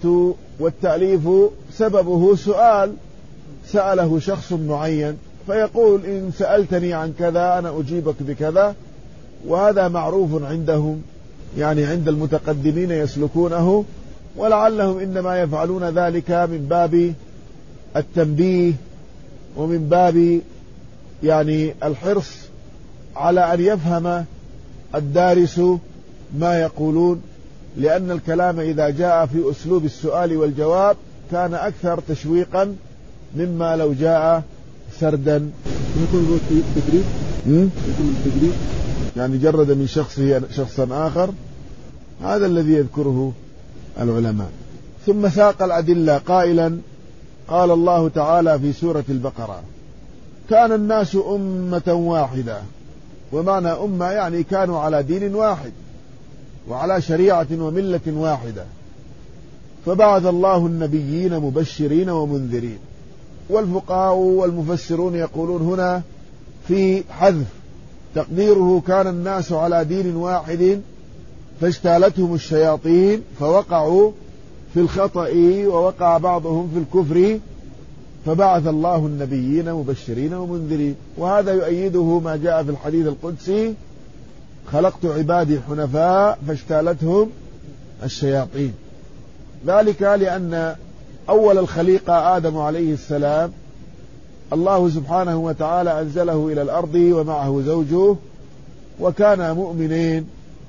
والتأليف سببه سؤال سأله شخص معين، فيقول إن سألتني عن كذا أنا أجيبك بكذا، وهذا معروف عندهم، يعني عند المتقدمين يسلكونه، ولعلهم إنما يفعلون ذلك من باب التنبيه ومن باب يعني الحرص على أن يفهم الدارس ما يقولون، لأن الكلام إذا جاء في أسلوب السؤال والجواب كان أكثر تشويقا مما لو جاء سردا. يكون التدريب يكون التدريب يعني جرد من شخصه شخصا آخر، هذا الذي يذكره العلماء. ثم ساق الأدلة قائلا: قال الله تعالى في سورة البقرة: كان الناس أمة واحدة. ومعنى أمة يعني كانوا على دين واحد وعلى شريعة وملة واحدة، فبعث الله النبيين مبشرين ومنذرين. والفقهاء والمفسرون يقولون هنا في حذف تقديره: كان الناس على دين واحد فاجتالتهم الشياطين فوقعوا في الخطأ ووقع بعضهم في الكفر فبعث الله النبيين مبشرين ومنذرين. وهذا يؤيده ما جاء في الحديث القدسي: خلقت عبادي حنفاء فاجتالتهم الشياطين. ذلك لأن أول الخليقة آدم عليه السلام الله سبحانه وتعالى أنزله إلى الأرض ومعه زوجه، وكان مؤمنين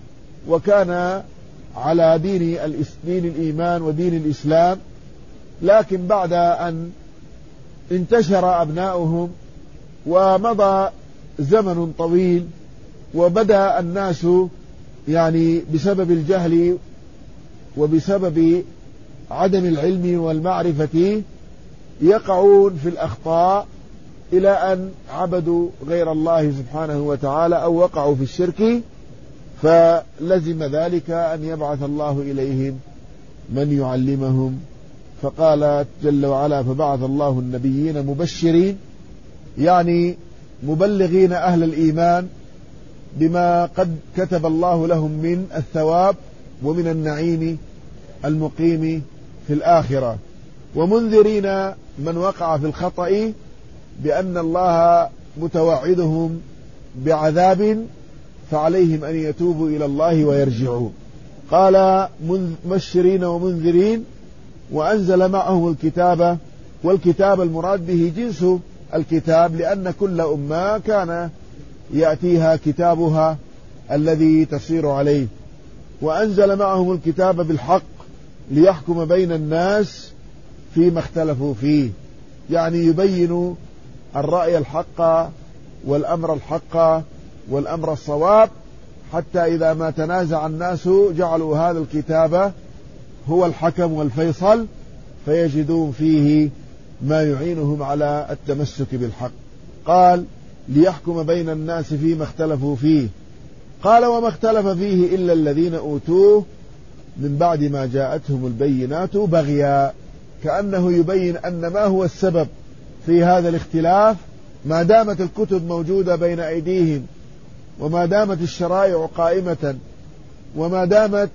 وكان على دين دين الإيمان ودين الإسلام. لكن بعد أن انتشر أبناؤهم ومضى زمن طويل وبدأ الناس يعني بسبب الجهل وبسبب عدم العلم والمعرفة يقعون في الأخطاء إلى أن عبدوا غير الله سبحانه وتعالى أو وقعوا في الشرك، فلزم ذلك أن يبعث الله إليهم من يعلمهم. فقال جل وعلا: فبعث الله النبيين مبشرين، يعني مبلغين أهل الإيمان بما قد كتب الله لهم من الثواب ومن النعيم المقيم في الآخرة، ومنذرين من وقع في الخطأ بأن الله متوعدهم بعذاب فعليهم أن يتوبوا إلى الله ويرجعوا. قال: مبشرين ومنذرين، وأنزل معهم الكتاب. والكتاب المراد به جنس الكتاب، لأن كل أمة كان يأتيها كتابها الذي تصير عليه. وأنزل معهم الكتاب بالحق ليحكم بين الناس فيما اختلفوا فيه، يعني يبين الرأي الحق والأمر الحق والأمر الصواب، حتى إذا ما تنازع الناس جعلوا هذا الكتاب هو الحكم والفيصل، فيجدون فيه ما يعينهم على التمسك بالحق. قال: ليحكم بين الناس فيما اختلفوا فيه. قال: وما اختلف فيه إلا الذين أوتوه من بعد ما جاءتهم البينات بغيا، كأنه يبين أن ما هو السبب في هذا الاختلاف ما دامت الكتب موجودة بين أيديهم، وما دامت الشرائع قائمة، وما دامت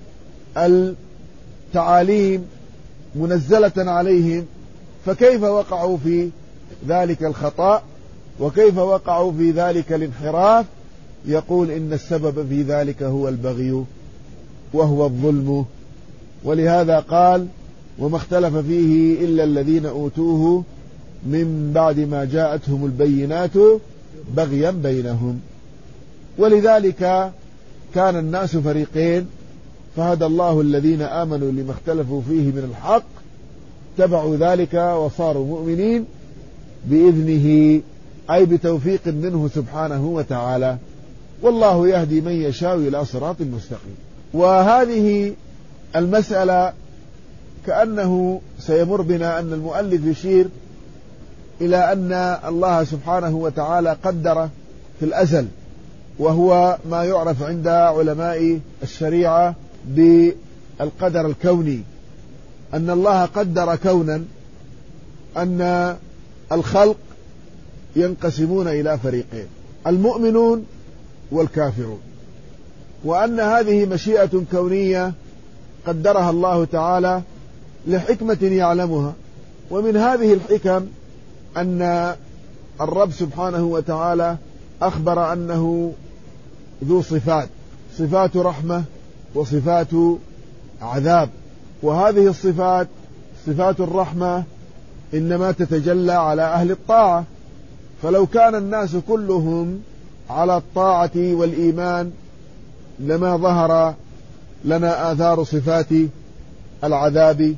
التعاليم منزلة عليهم، فكيف وقعوا في ذلك الخطأ وكيف وقعوا في ذلك الانحراف؟ يقول: إن السبب في ذلك هو البغي وهو الظلم. ولهذا قال: وما اختلف فيه إلا الذين أوتوه من بعد ما جاءتهم البينات بغيا بينهم. ولذلك كان الناس فريقين، فهدى الله الذين آمنوا لما اختلفوا فيه من الحق، اتبعوا ذلك وصاروا مؤمنين بإذنه، أي بتوفيق منه سبحانه وتعالى. والله يهدي من يشاء إلى صراط مستقيم. وهذه المسألة كأنه سيمر بنا أن المؤلف يشير إلى أن الله سبحانه وتعالى قدر في الأزل، وهو ما يعرف عند علماء الشريعة بالقدر الكوني، أن الله قدر كونا أن الخلق ينقسمون إلى فريقين: المؤمنون والكافرون، وأن هذه مشيئة كونية قدرها الله تعالى لحكمة يعلمها. ومن هذه الحكم أن الرب سبحانه وتعالى أخبر أنه ذو صفات، صفات رحمة وصفات عذاب، وهذه الصفات صفات الرحمة إنما تتجلى على أهل الطاعة، فلو كان الناس كلهم على الطاعة والإيمان لما ظهر لنا آثار صفات العذاب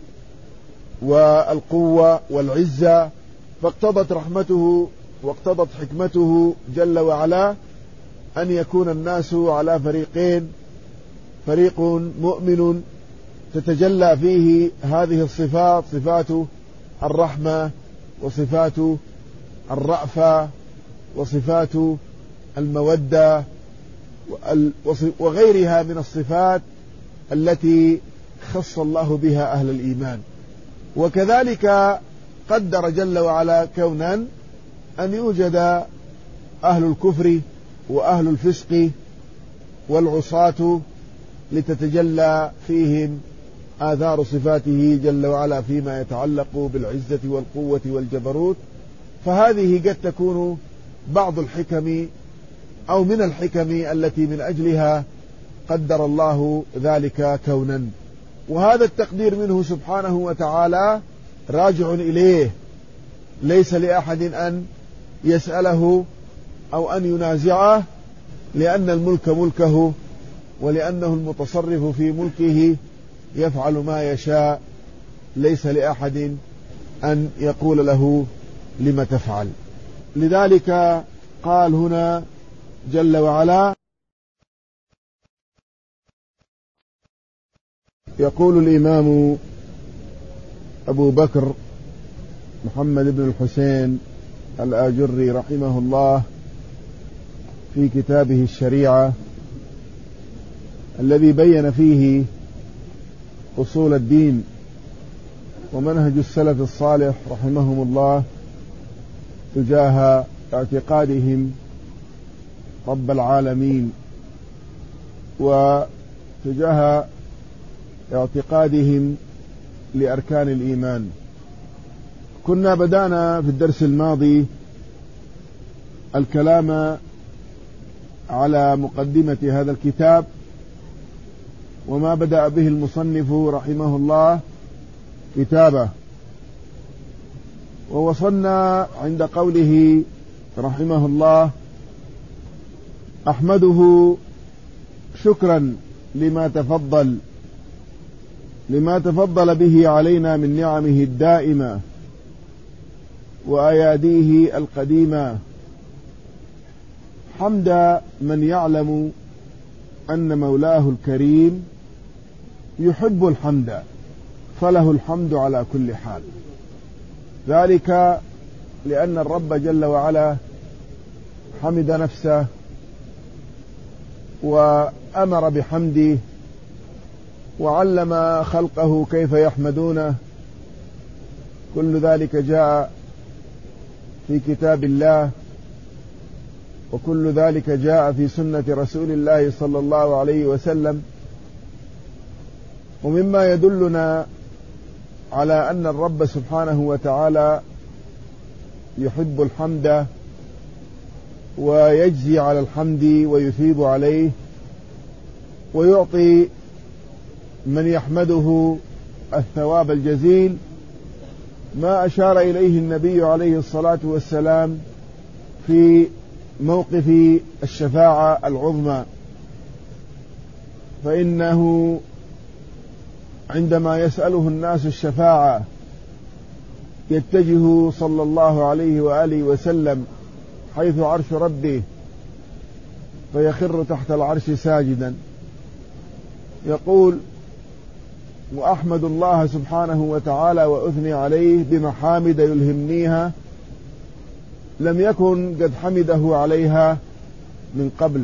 والقوة والعزة، فاقتضت رحمته واقتضت حكمته جل وعلا أن يكون الناس على فريقين، فريق مؤمن تتجلى فيه هذه الصفات، صفات الرحمة وصفات الرأفة وصفات المودة وغيرها من الصفات التي خص الله بها أهل الإيمان. وكذلك قدر جل وعلا كونا أن يوجد أهل الكفر وأهل الفسق والعصاة لتتجلى فيهم آثار صفاته جل وعلا فيما يتعلق بالعزة والقوة والجبروت. فهذه قد تكون بعض الحكم أو من الحكم التي من أجلها قدر الله ذلك كونا، وهذا التقدير منه سبحانه وتعالى راجع إليه، ليس لأحد أن يسأله أو أن ينازعه، لأن الملك ملكه ولأنه المتصرف في ملكه يفعل ما يشاء، ليس لأحد أن يقول له لم تفعل. لذلك قال هنا جل وعلا: يقول الإمام أبو بكر محمد بن الحسين الآجري رحمه الله في كتابه الشريعة الذي بين فيه أصول الدين ومنهج السلف الصالح رحمهم الله تجاه اعتقادهم رب العالمين وتجاه اعتقادهم لأركان الإيمان. كنا بدأنا في الدرس الماضي الكلام على مقدمة هذا الكتاب وما بدأ به المصنف رحمه الله كتابه، ووصلنا عند قوله رحمه الله: أحمده شكرا لما تفضل لما تفضل به علينا من نعمه الدائمة وأياديه القديمة، حمد من يعلم أن مولاه الكريم يحب الحمد فله الحمد على كل حال. ذلك لأن الرب جل وعلا حمد نفسه وأمر بحمده وعلم خلقه كيف يحمدونه. كل ذلك جاء في كتاب الله، وكل ذلك جاء في سنة رسول الله صلى الله عليه وسلم. ومما يدلنا على أن الرب سبحانه وتعالى يحب الحمد ويجزي على الحمد ويثيب عليه ويعطي من يحمده الثواب الجزيل، ما أشار إليه النبي عليه الصلاة والسلام في موقف الشفاعة العظمى، فإنه عندما يسأله الناس الشفاعة يتجه صلى الله عليه وآله وسلم حيث عرش ربه فيخر تحت العرش ساجدا يقول: وأحمد الله سبحانه وتعالى وأثني عليه بمحامد يلهمنيها لم يكن قد حمده عليها من قبل.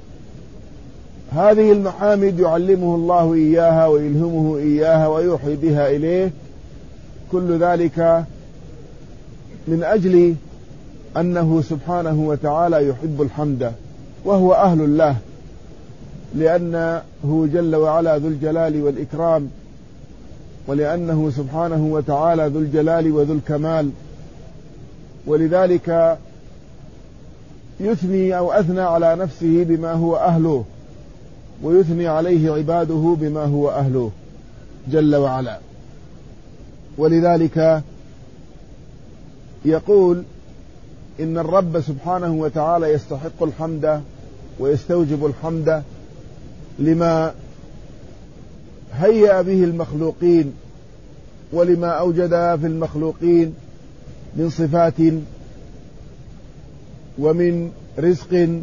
هذه المحامد يعلمه الله إياها ويلهمه إياها ويوحي بها إليه، كل ذلك من أجل أنه سبحانه وتعالى يحب الحمد وهو أهل له، لأنه جل وعلا ذو الجلال والإكرام ولأنه سبحانه وتعالى ذو الجلال وذو الكمال، ولذلك يثني أو أثنى على نفسه بما هو أهله، ويثني عليه عباده بما هو أهله جل وعلا. ولذلك يقول إن الرب سبحانه وتعالى يستحق الحمد ويستوجب الحمد لما هيأ به المخلوقين، ولما أوجد في المخلوقين من صفات ومن رزق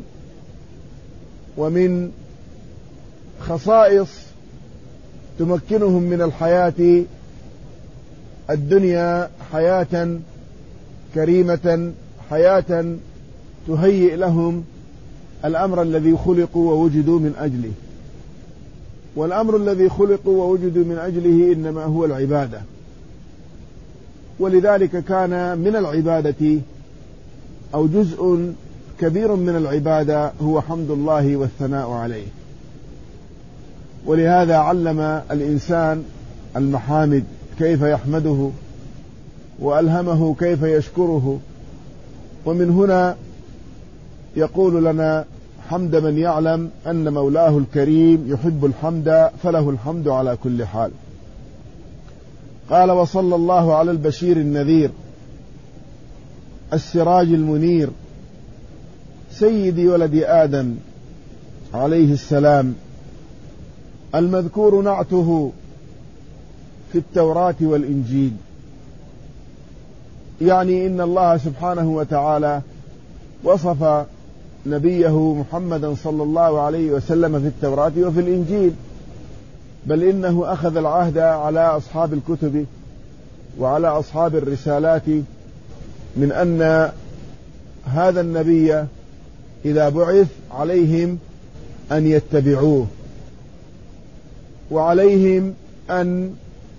ومن خصائص تمكنهم من الحياة الدنيا حياة كريمة، حياة تهيئ لهم الأمر الذي خلقوا ووجدوا من أجله. والأمر الذي خلقوا ووجدوا من أجله إنما هو العبادة، ولذلك كان من العبادة أو جزء كبير من العبادة هو حمد الله والثناء عليه. ولهذا علم الإنسان المحامد كيف يحمده، وألهمه كيف يشكره. ومن هنا يقول لنا حمد من يعلم أن مولاه الكريم يحب الحمد، فله الحمد على كل حال. قال: وصلى الله على البشير النذير السراج المنير سيد ولد آدم عليه السلام، المذكور نعته في التوراة والإنجيل. يعني إن الله سبحانه وتعالى وصف نبيه محمدا صلى الله عليه وسلم في التوراة وفي الإنجيل، بل إنه أخذ العهد على أصحاب الكتب وعلى أصحاب الرسالات من أن هذا النبي إذا بعث عليهم أن يتبعوه، وعليهم أن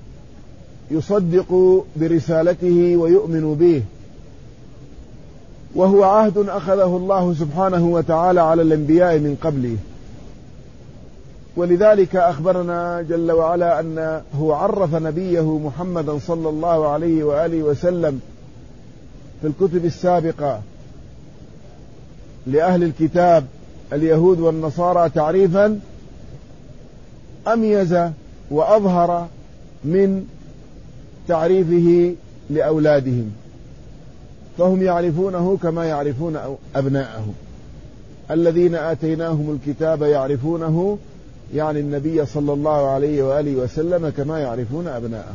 يصدقوا برسالته ويؤمنوا به، وهو عهد أخذه الله سبحانه وتعالى على الأنبياء من قبله. ولذلك أخبرنا جل وعلا أنه عرف نبيه محمدا صلى الله عليه وآله وسلم في الكتب السابقة لأهل الكتاب اليهود والنصارى تعريفا أميز وأظهر من تعريفه لأولادهم، فهم يعرفونه كما يعرفون أبناءهم. الذين آتيناهم الكتاب يعرفونه، يعني النبي صلى الله عليه وآله وسلم، كما يعرفون أبناءهم.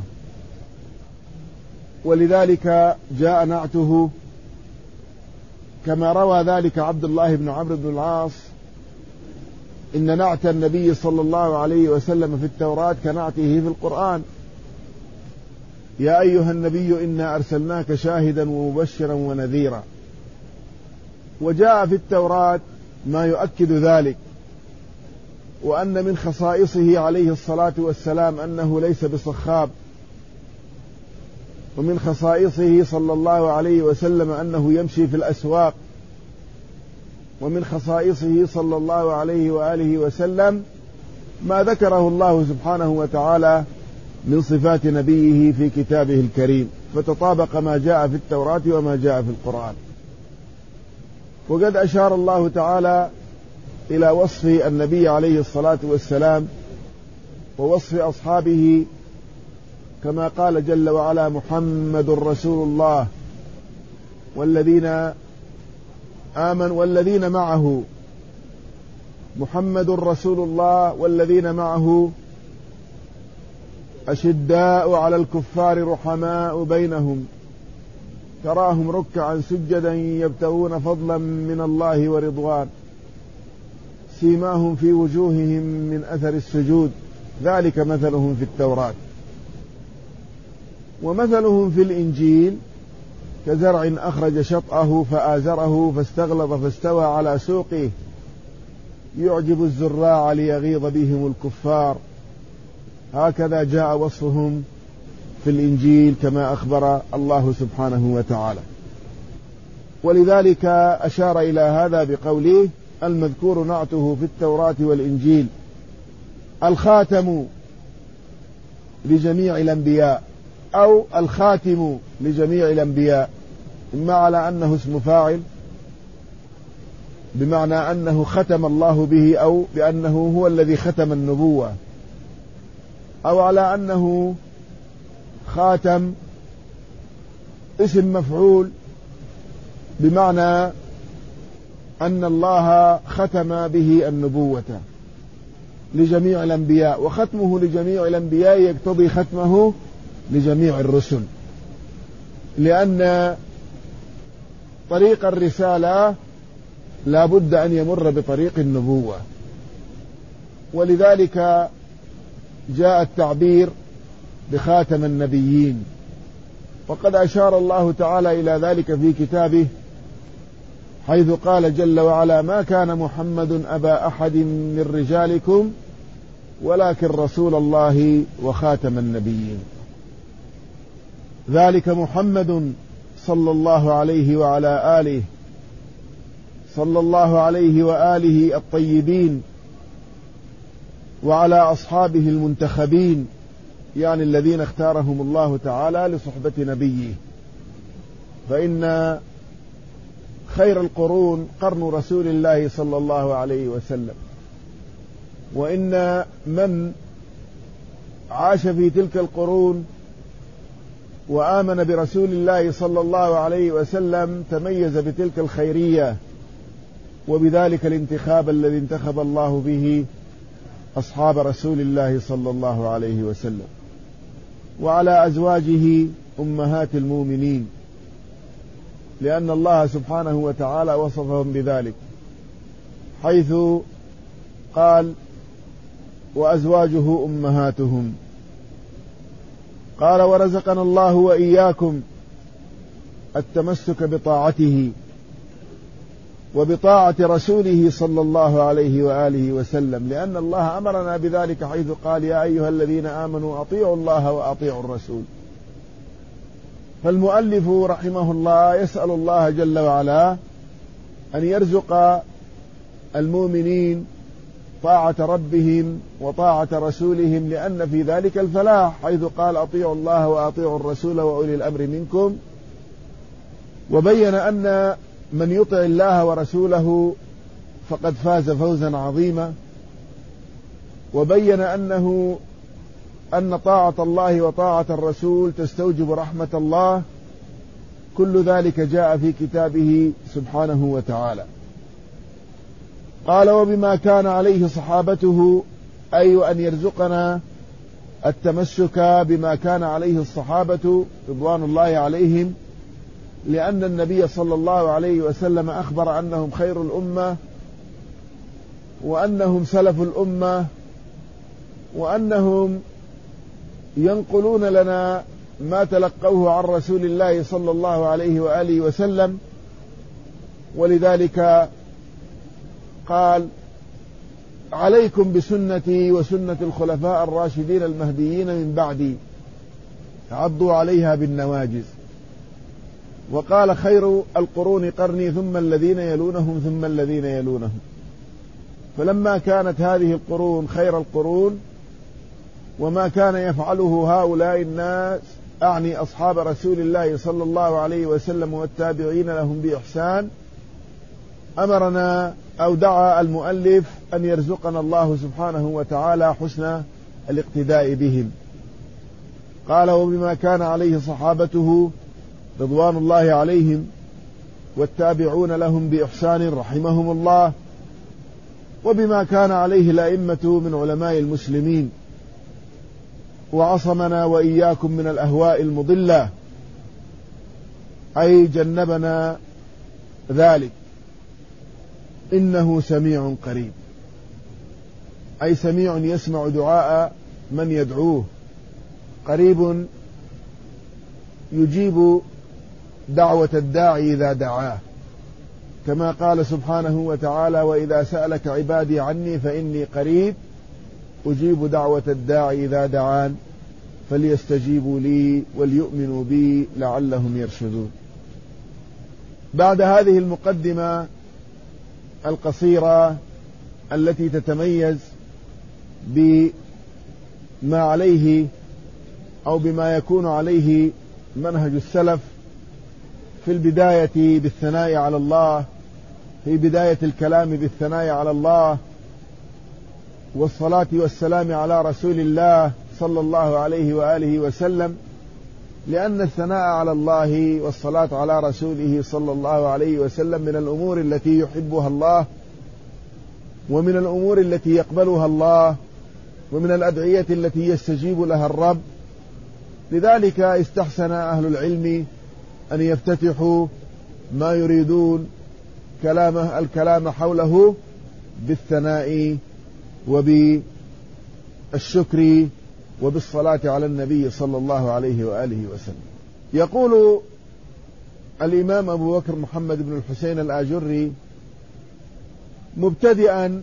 ولذلك جاء نعته كما روى ذلك عبد الله بن عمرو بن العاص: إن نعت النبي صلى الله عليه وسلم في التوراة كنعته في القرآن، يا أيها النبي إنا أرسلناك شاهدا ومبشرا ونذيرا. وجاء في التوراة ما يؤكد ذلك، وأن من خصائصه عليه الصلاة والسلام أنه ليس بصخاب، ومن خصائصه صلى الله عليه وسلم أنه يمشي في الأسواق، ومن خصائصه صلى الله عليه وآله وسلم ما ذكره الله سبحانه وتعالى من صفات نبيه في كتابه الكريم، فتطابق ما جاء في التوراة وما جاء في القرآن. وقد أشار الله تعالى إلى وصف النبي عليه الصلاة والسلام ووصف أصحابه كما قال جل وعلا: محمد رسول الله والذين آمنوا والذين معه. محمد رسول الله والذين معه أشداء على الكفار رحماء بينهم تراهم ركعا سجدا يبتغون فضلا من الله ورضوان سيماهم في وجوههم من أثر السجود ذلك مثلهم في التوراة. ومثلهم في الإنجيل كزرع أخرج شطأه فآزره فاستغلظ فاستوى على سوقه يعجب الزراع ليغيظ بهم الكفار. هكذا جاء وصفهم في الإنجيل كما أخبر الله سبحانه وتعالى. ولذلك أشار إلى هذا بقوله: المذكور نعته في التوراة والإنجيل. الخاتم لجميع الأنبياء أو الخاتم لجميع الأنبياء، إما على أنه اسم فاعل بمعنى أنه ختم الله به، أو بأنه هو الذي ختم النبوة، أو على أنه خاتم اسم مفعول بمعنى أن الله ختم به النبوة لجميع الأنبياء، وختمه لجميع الأنبياء يقتضي ختمه لجميع الرسل، لأن طريق الرسالة لا بد أن يمر بطريق النبوة، ولذلك جاء التعبير بخاتم النبيين. وقد أشار الله تعالى إلى ذلك في كتابه حيث قال جل وعلا: ما كان محمد أبا أحد من رجالكم ولكن رسول الله وخاتم النبيين. ذلك محمد صلى الله عليه وعلى آله صلى الله عليه وآله الطيبين وعلى أصحابه المنتخبين، يعني الذين اختارهم الله تعالى لصحبة نبيه. فإن خير القرون قرن رسول الله صلى الله عليه وسلم، وإن من عاش في تلك القرون وآمن برسول الله صلى الله عليه وسلم تميز بتلك الخيرية وبذلك الانتخاب الذي انتخب الله به أصحاب رسول الله صلى الله عليه وسلم، وعلى أزواجه أمهات المؤمنين، لأن الله سبحانه وتعالى وصفهم بذلك حيث قال: وأزواجه أمهاتهم. قال: ورزقنا الله وإياكم التمسك بطاعته وبطاعة رسوله صلى الله عليه وآله وسلم، لأن الله أمرنا بذلك حيث قال: يا أيها الذين آمنوا أطيعوا الله وأطيعوا الرسول. فالمؤلف رحمه الله يسأل الله جل وعلا أن يرزق المؤمنين طاعة ربهم وطاعة رسولهم، لأن في ذلك الفلاح، حيث قال: أطيعوا الله وأطيعوا الرسول وأولي الأمر منكم. وبين أن من يطع الله ورسوله فقد فاز فوزا عظيما، وبين أنه أن طاعة الله وطاعة الرسول تستوجب رحمة الله. كل ذلك جاء في كتابه سبحانه وتعالى. قال: وبما كان عليه صحابته، أي أن يرزقنا التمسك بما كان عليه الصحابة رضوان الله عليهم، لأن النبي صلى الله عليه وسلم أخبر أنهم خير الأمة، وأنهم سلف الأمة، وأنهم ينقلون لنا ما تلقوه عن رسول الله صلى الله عليه وآله وسلم. ولذلك قال: عليكم بسنتي وسنة الخلفاء الراشدين المهديين من بعدي عضوا عليها بالنواجذ. وقال: خير القرون قرني ثم الذين يلونهم ثم الذين يلونهم. فلما كانت هذه القرون خير القرون، وما كان يفعله هؤلاء الناس، أعني أصحاب رسول الله صلى الله عليه وسلم والتابعين لهم بإحسان، أمرنا أو دعا المؤلف أن يرزقنا الله سبحانه وتعالى حسن الاقتداء بهم. قال: وبما كان عليه صحابته رضوان الله عليهم والتابعون لهم بإحسان رحمهم الله، وبما كان عليه الأئمة من علماء المسلمين، وعصمنا وإياكم من الأهواء المضلة، أي جنبنا ذلك. إنه سميع قريب، أي سميع يسمع دعاء من يدعوه، قريب يجيب دعوة الداعي إذا دعاه، كما قال سبحانه وتعالى: وإذا سألك عبادي عني فإني قريب أجيب دعوة الداعي إذا دعان فليستجيبوا لي وليؤمنوا بي لعلهم يرشدون. بعد هذه المقدمة القصيرة التي تتميز بما عليه أو بما يكون عليه منهج السلف في البداية بالثناء على الله، في بداية الكلام بالثناء على الله والصلاة والسلام على رسول الله صلى الله عليه وآله وسلم، لأن الثناء على الله والصلاة على رسوله صلى الله عليه وسلم من الأمور التي يحبها الله، ومن الأمور التي يقبلها الله، ومن الأدعية التي يستجيب لها الرب. لذلك استحسن أهل العلم أن يفتتحوا ما يريدون كلامه الكلام حوله بالثناء وبالشكر وبالصلاة على النبي صلى الله عليه وآله وسلم. يقول الإمام أبو بكر محمد بن الحسين الآجري مبتدئا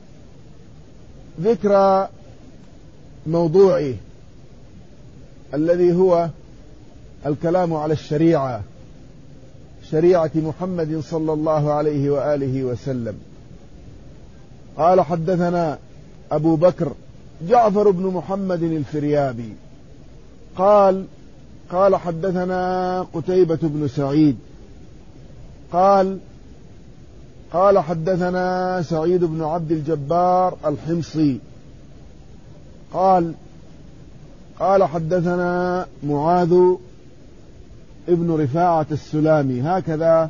ذكر موضوعه الذي هو الكلام على الشريعة، شريعة محمد صلى الله عليه وآله وسلم. قال: حدثنا أبو بكر جعفر بن محمد الفريابي قال قال حدثنا قتيبة بن سعيد قال قال حدثنا سعيد بن عبد الجبار الحمصي قال قال حدثنا معاذ ابن رفاعة السلامي. هكذا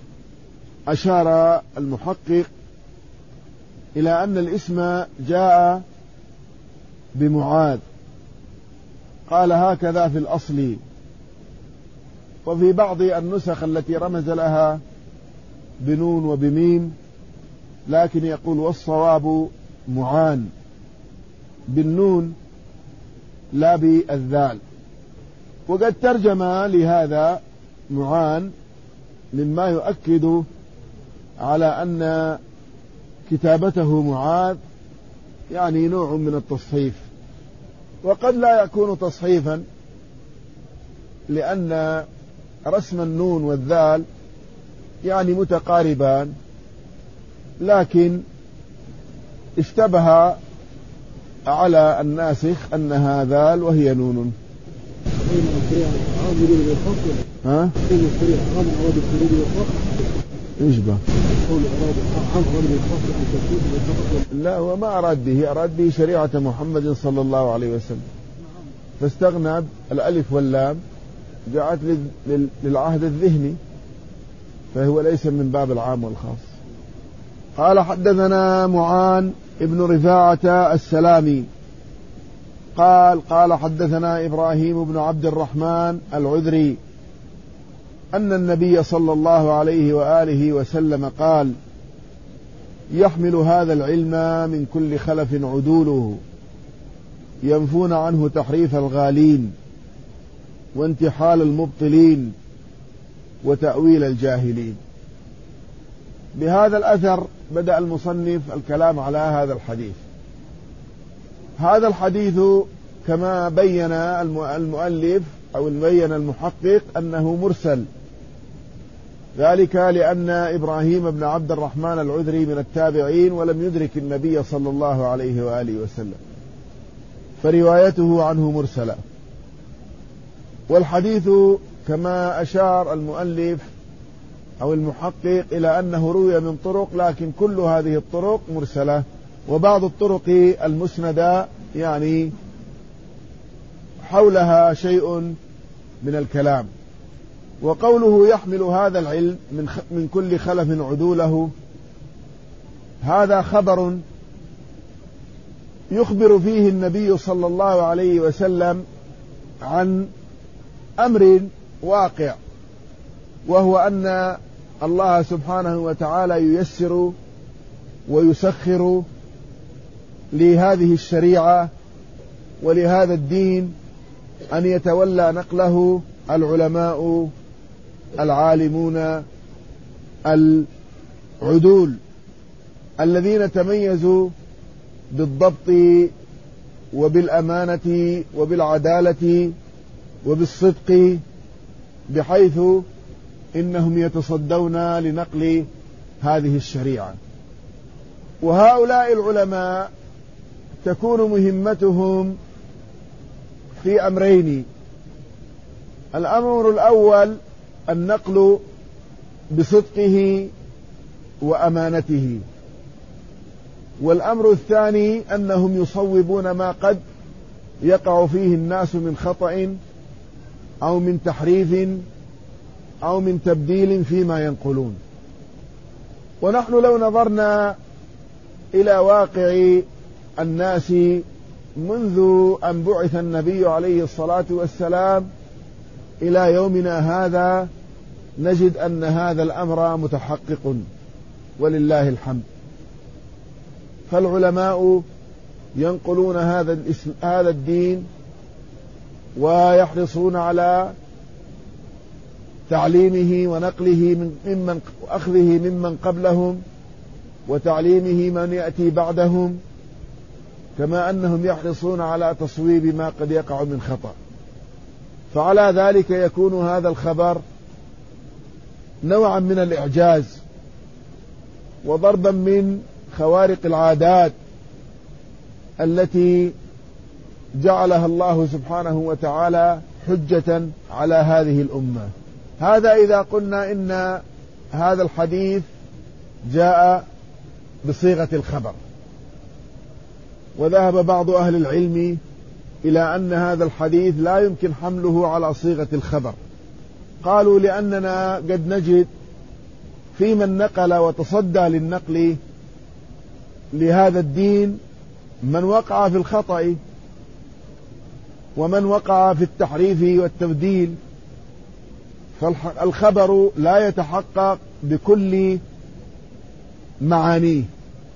أشار المحقق إلى أن الاسم جاء بمعاذ، قال هكذا في الأصل، وفي بعض النسخ التي رمز لها بنون وبميم، لكن يقول والصواب معان بالنون لا بالذال. وقد ترجم لهذا معان مما يؤكد على أن كتابته معاذ يعني نوع من التصحيف، وقد لا يكون تصحيفا لأن رسم النون والذال يعني متقاربان، لكن اشتبه على الناسخ أنها ذال وهي نون. ها؟ يشبه لا، هو ما أراد به، أراد به شريعة محمد صلى الله عليه وسلم، فاستغنى الألف واللام جاءت للعهد الذهني، فهو ليس من باب العام والخاص. قال حدثنا معان ابن رفاعة السلامي قال قال حدثنا إبراهيم بن عبد الرحمن العذري أن النبي صلى الله عليه وآله وسلم قال: يحمل هذا العلم من كل خلف عدوله ينفون عنه تحريف الغالين وانتحال المبطلين وتأويل الجاهلين. بهذا الأثر بدأ المصنف الكلام على هذا الحديث. هذا الحديث كما بين المؤلف أو بين المحقق أنه مرسل، ذلك لأن إبراهيم بن عبد الرحمن العذري من التابعين ولم يدرك النبي صلى الله عليه وآله وسلم، فروايته عنه مرسلة. والحديث كما أشار المؤلف أو المحقق إلى أنه روي من طرق، لكن كل هذه الطرق مرسلة، وبعض الطرق المسندة يعني حولها شيء من الكلام. وقوله يحمل هذا العلم من, من كل خلف عدوله، هذا خبر يخبر فيه النبي صلى الله عليه وسلم عن أمر واقع، وهو أن الله سبحانه وتعالى ييسر ويسخر لهذه الشريعة ولهذا الدين أن يتولى نقله العلماء العالمون العدول الذين تميزوا بالضبط وبالأمانة وبالعدالة وبالصدق، بحيث إنهم يتصدون لنقل هذه الشريعة. وهؤلاء العلماء تكون مهمتهم في أمرين: الأمر الأول النقل بصدقه وأمانته، والأمر الثاني أنهم يصوبون ما قد يقع فيه الناس من خطأ أو من تحريف أو من تبديل فيما ينقلون. ونحن لو نظرنا إلى واقع الناس منذ أن بعث النبي عليه الصلاة والسلام إلى يومنا هذا نجد أن هذا الأمر متحقق ولله الحمد. فالعلماء ينقلون هذا هذا الدين ويحرصون على تعليمه ونقله ممن أخذه ممن قبلهم وتعليمه من يأتي بعدهم، كما أنهم يحرصون على تصويب ما قد يقع من خطأ. فعلى ذلك يكون هذا الخبر نوعا من الإعجاز وضربا من خوارق العادات التي جعلها الله سبحانه وتعالى حجة على هذه الأمة. هذا إذا قلنا إن هذا الحديث جاء بصيغة الخبر. وذهب بعض أهل العلم إلى أن هذا الحديث لا يمكن حمله على صيغة الخبر. قالوا لأننا قد نجد في من نقل وتصدى للنقل لهذا الدين من وقع في الخطأ ومن وقع في التحريف والتبديل، فالخبر لا يتحقق بكل معانيه.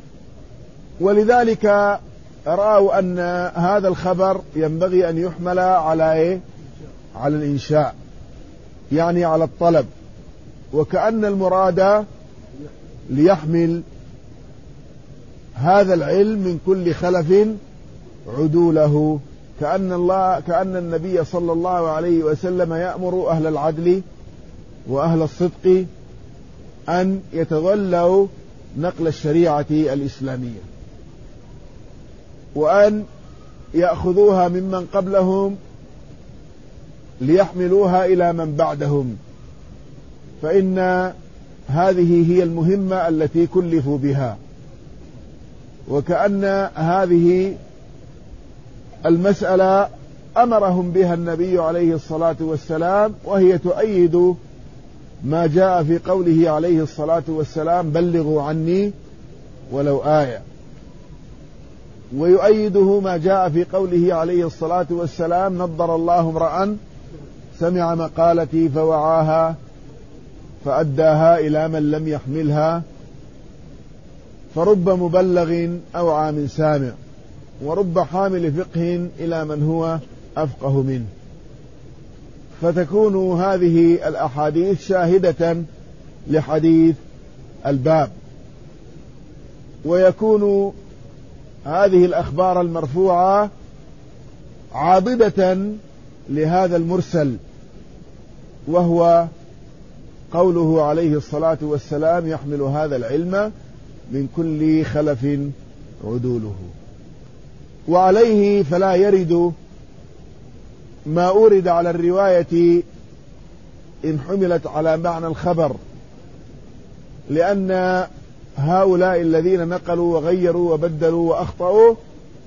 ولذلك رأوا أن هذا الخبر ينبغي أن يحمل على إيه؟ على الإنشاء، يعني على الطلب، وكأن المراد ليحمل هذا العلم من كل خلف عدوله، كأن الله كأن النبي صلى الله عليه وسلم يأمر أهل العدل وأهل الصدق أن يتولوا نقل الشريعة الإسلامية وأن يأخذوها ممن قبلهم ليحملوها إلى من بعدهم، فإن هذه هي المهمة التي كلفوا بها. وكأن هذه المسألة أمرهم بها النبي عليه الصلاة والسلام، وهي تؤيد ما جاء في قوله عليه الصلاة والسلام بلغوا عني ولو آية، ويؤيده ما جاء في قوله عليه الصلاة والسلام نضر الله امرأ سمع مقالتي فوعاها فأداها إلى من لم يحملها، فرب مبلغ أوعى من سامع، ورب حامل فقه إلى من هو أفقه منه. فتكون هذه الأحاديث شاهدة لحديث الباب، ويكون هذه الأخبار المرفوعة عاضدة لهذا المرسل، وهو قوله عليه الصلاة والسلام يحمل هذا العلم من كل خلف عدوله. وعليه فلا يرد ما أورد على الرواية إن حملت على معنى الخبر، لأن هؤلاء الذين نقلوا وغيروا وبدلوا وأخطأوا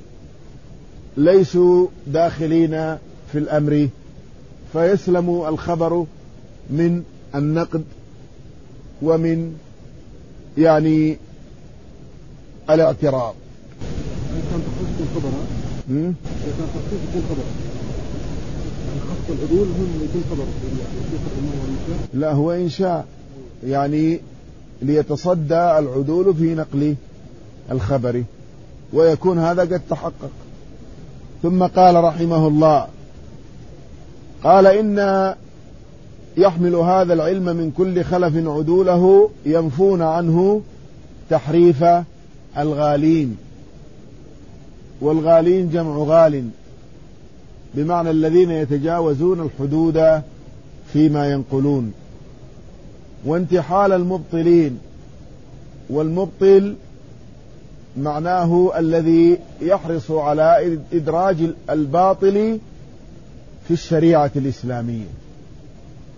ليسوا داخلين في الأمر، فيسلم الخبر من النقد ومن يعني الاعتراض. كان تخصيص الخبر كان تخصيص يكون خبر خص العدول هم يكون خبر. لا، هو إنشاء، يعني ليتصدى العدول في نقل الخبر، ويكون هذا قد تحقق. ثم قال رحمه الله قال إن يحمل هذا العلم من كل خلف عدوله ينفون عنه تحريف الغالين. والغالين جمع غال، بمعنى الذين يتجاوزون الحدود فيما ينقلون، وانتحال المبطلين. والمبطل معناه الذي يحرص على إدراج الباطل في الشريعة الإسلامية،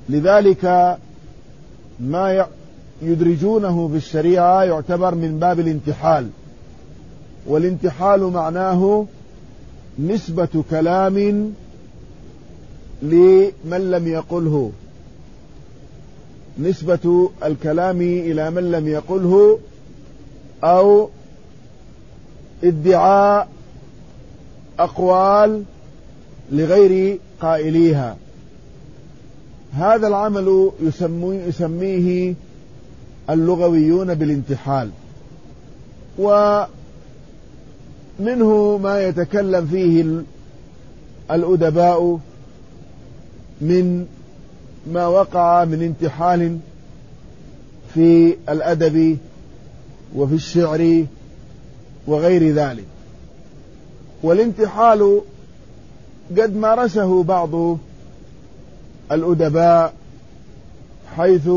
لذلك ما يدرجونه في الشريعة يعتبر من باب الانتحال، والانتحال معناه نسبة كلام لمن لم يقله، نسبة الكلام إلى من لم يقله، أو ادعاء أقوال لغير قائليها. هذا العمل يسميه اللغويون بالانتحال، ومنه ما يتكلم فيه الأدباء من ما وقع من انتحال في الأدب وفي الشعر وغير ذلك. والانتحال قد مارسه بعض الأدباء، حيث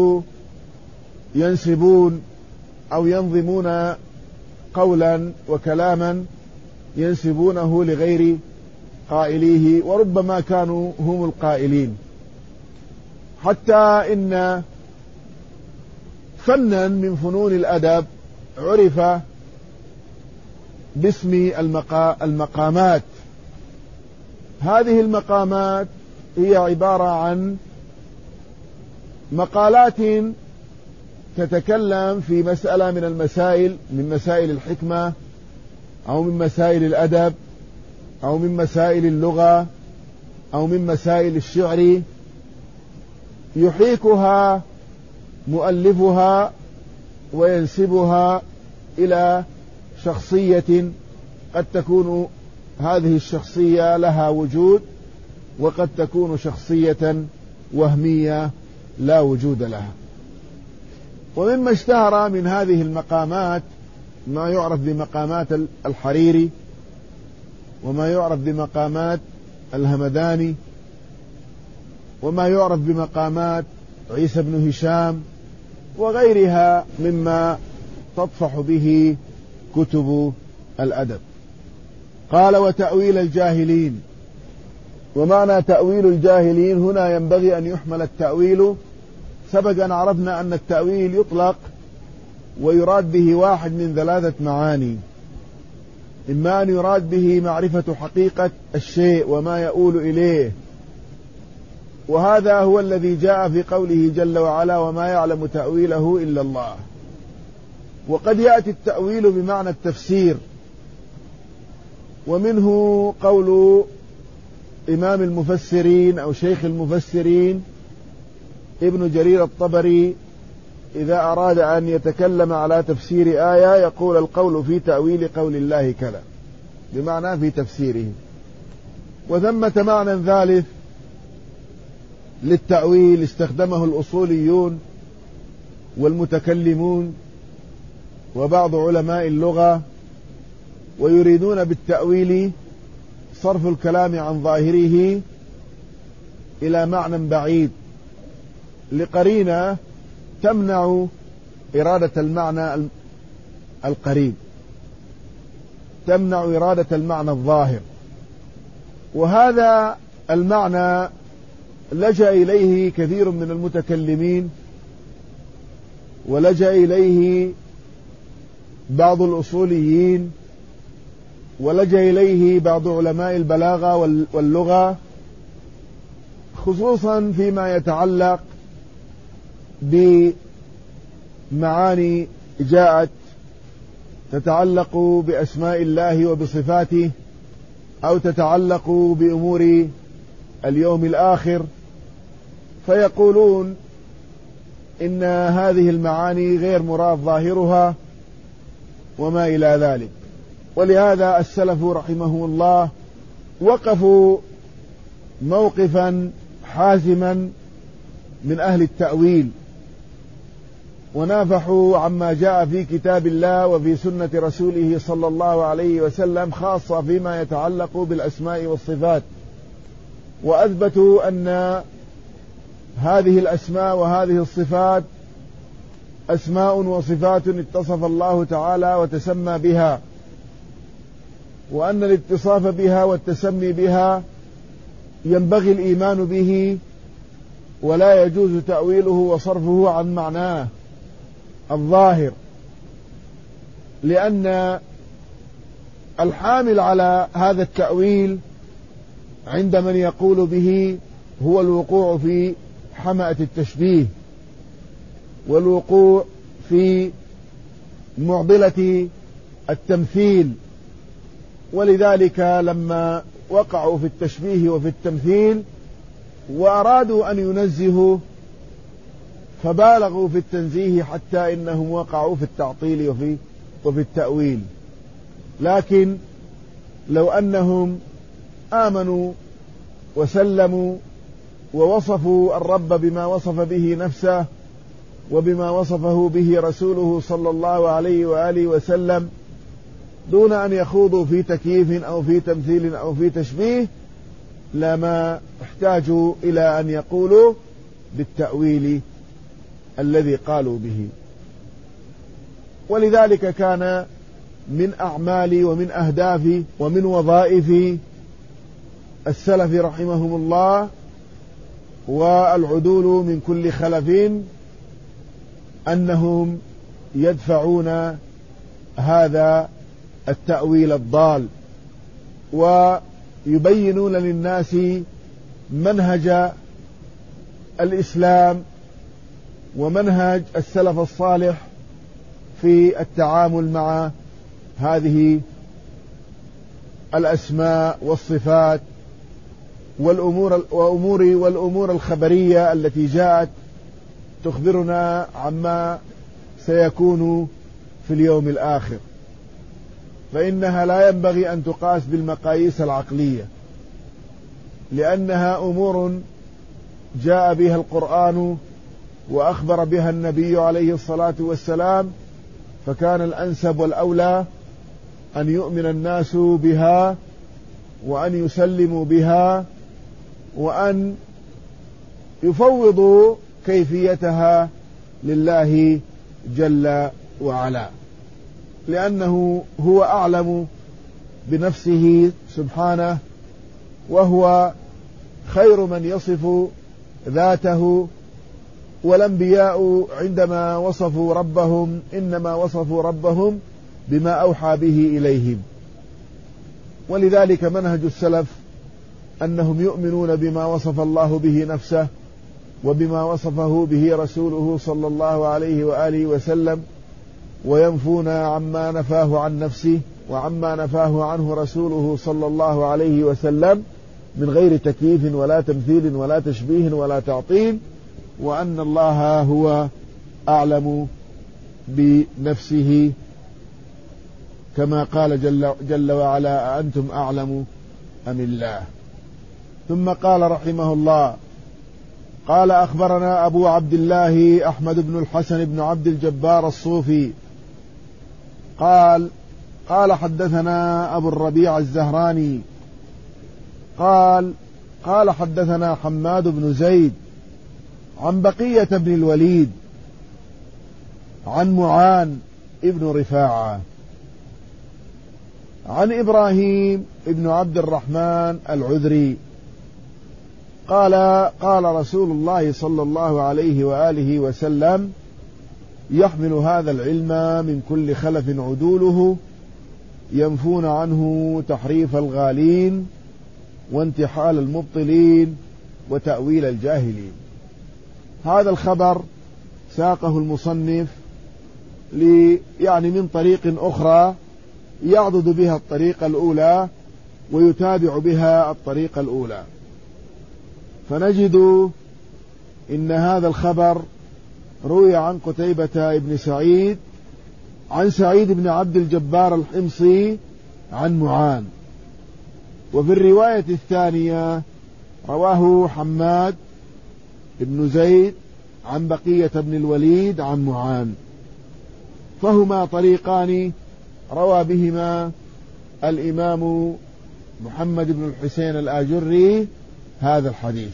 ينسبون أو ينظمون قولا وكلاما ينسبونه لغير قائليه، وربما كانوا هم القائلين، حتى إن فنا من فنون الأدب عرف باسم المقامات. هذه المقامات هي عبارة عن مقالات تتكلم في مسألة من المسائل، من مسائل الحكمة أو من مسائل الأدب أو من مسائل اللغة أو من مسائل الشعر، يحيكها مؤلفها وينسبها إلى شخصية قد تكون هذه الشخصية لها وجود، وقد تكون شخصية وهمية لا وجود لها. ومما اشتهر من هذه المقامات ما يعرف بمقامات الحريري، وما يعرف بمقامات الهمداني، وما يعرف بمقامات عيسى بن هشام، وغيرها مما تطفح به كتب الأدب. قال: وتأويل الجاهلين. ومعنى تأويل الجاهلين هنا ينبغي أن يحمل التأويل، سبق أن عرفنا أن التأويل يطلق ويراد به واحد من ثلاثة معاني: إما أن يراد به معرفة حقيقة الشيء وما يؤول إليه، وهذا هو الذي جاء في قوله جل وعلا: وما يعلم تأويله إلا الله. وقد يأتي التأويل بمعنى التفسير، ومنه قول إمام المفسرين أو شيخ المفسرين ابن جرير الطبري إذا أراد أن يتكلم على تفسير آية يقول: القول في تأويل قول الله كذا، بمعنى في تفسيره. وثمة معنى ثالث للتأويل استخدمه الأصوليون والمتكلمون وبعض علماء اللغة، ويريدون بالتأويل صرف الكلام عن ظاهره إلى معنى بعيد لقرينة تمنع إرادة المعنى القريب، تمنع إرادة المعنى الظاهر. وهذا المعنى لجأ إليه كثير من المتكلمين، ولجأ إليه بعض الأصوليين، ولجأ إليه بعض علماء البلاغة واللغة، خصوصا فيما يتعلق بمعاني جاءت تتعلق بأسماء الله وبصفاته، أو تتعلق بأمور اليوم الآخر، فيقولون إن هذه المعاني غير مراد ظاهرها وما إلى ذلك. ولهذا السلف رحمه الله وقفوا موقفا حازما من أهل التأويل، ونافحوا عما جاء في كتاب الله وفي سنة رسوله صلى الله عليه وسلم، خاصة فيما يتعلق بالأسماء والصفات، وأثبتوا أن هذه الأسماء وهذه الصفات أسماء وصفات اتصف الله تعالى وتسمى بها، وأن الاتصاف بها والتسمي بها ينبغي الإيمان به ولا يجوز تأويله وصرفه عن معناه الظاهر، لأن الحامل على هذا التأويل عند من يقول به هو الوقوع في حمأة التشبيه والوقوع في معضلة التمثيل. ولذلك لما وقعوا في التشبيه وفي التمثيل وأرادوا أن ينزهوا فبالغوا في التنزيه حتى إنهم وقعوا في التعطيل وفي, وفي التأويل. لكن لو أنهم آمنوا وسلموا ووصفوا الرب بما وصف به نفسه وبما وصفه به رسوله صلى الله عليه وآله وسلم دون أن يخوضوا في تكييف أو في تمثيل أو في تشبيه، لما احتاجوا إلى أن يقولوا بالتأويل الذي قالوا به. ولذلك كان من أعمال ومن أهداف ومن وظائف السلف رحمهم الله والعدول من كل خلف أنهم يدفعون هذا التأويل الضال ويبينون للناس منهج الإسلام ومنهج السلف الصالح في التعامل مع هذه الأسماء والصفات والأمور وأمور والأمور الخبرية التي جاءت تخبرنا عما سيكون في اليوم الآخر، فإنها لا ينبغي أن تقاس بالمقاييس العقلية، لأنها أمور جاء بها القرآن وأخبر بها النبي عليه الصلاة والسلام، فكان الأنسب والأولى أن يؤمن الناس بها وأن يسلموا بها وأن يفوضوا كيفيتها لله جل وعلا، لأنه هو أعلم بنفسه سبحانه، وهو خير من يصف ذاته. والأنبياء عندما وصفوا ربهم إنما وصفوا ربهم بما أوحى به إليهم. ولذلك منهج السلف أنهم يؤمنون بما وصف الله به نفسه وبما وصفه به رسوله صلى الله عليه وآله وسلم، وينفون عما نفاه عن نفسه وعما نفاه عنه رسوله صلى الله عليه وسلم من غير تكييف ولا تمثيل ولا تشبيه ولا تعطيل، وأن الله هو أعلم بنفسه كما قال جل, جل وعلا: أأنتم أعلم أم الله. ثم قال رحمه الله: قال أخبرنا أبو عبد الله أحمد بن الحسن بن عبد الجبار الصوفي قال قال حدثنا أبو الربيع الزهراني قال قال حدثنا حماد بن زيد عن بقية بن الوليد عن معان ابن رفاعة عن إبراهيم ابن عبد الرحمن العذري قال قال رسول الله صلى الله عليه وآله وسلم: يحمل هذا العلم من كل خلف عدوله ينفون عنه تحريف الغالين وانتحال المبطلين وتأويل الجاهلين. هذا الخبر ساقه المصنف لي يعني من طريق أخرى يعضد بها الطريقة الأولى ويتابع بها الطريقة الأولى، فنجد إن هذا الخبر روي عن قتيبة بن سعيد عن سعيد بن عبد الجبار الحمصي عن معان، وفي الرواية الثانية رواه حماد بن زيد عن بقية بن الوليد عن معان، فهما طريقان روى بهما الإمام محمد بن الحسين الآجري هذا الحديث.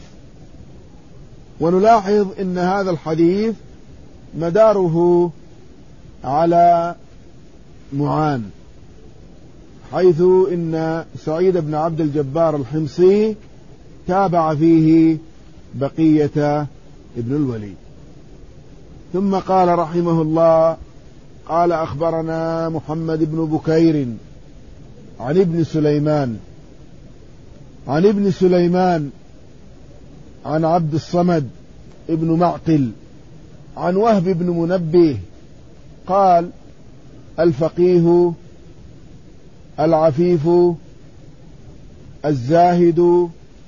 ونلاحظ إن هذا الحديث مداره على معان، حيث إن سعيد بن عبد الجبار الحمصي تابع فيه بقية ابن الوليد. ثم قال رحمه الله: قال أخبرنا محمد بن بكير عن ابن سليمان عن ابن سليمان عن عبد الصمد ابن معقل عن وهب بن منبه قال: الفقيه العفيف الزاهد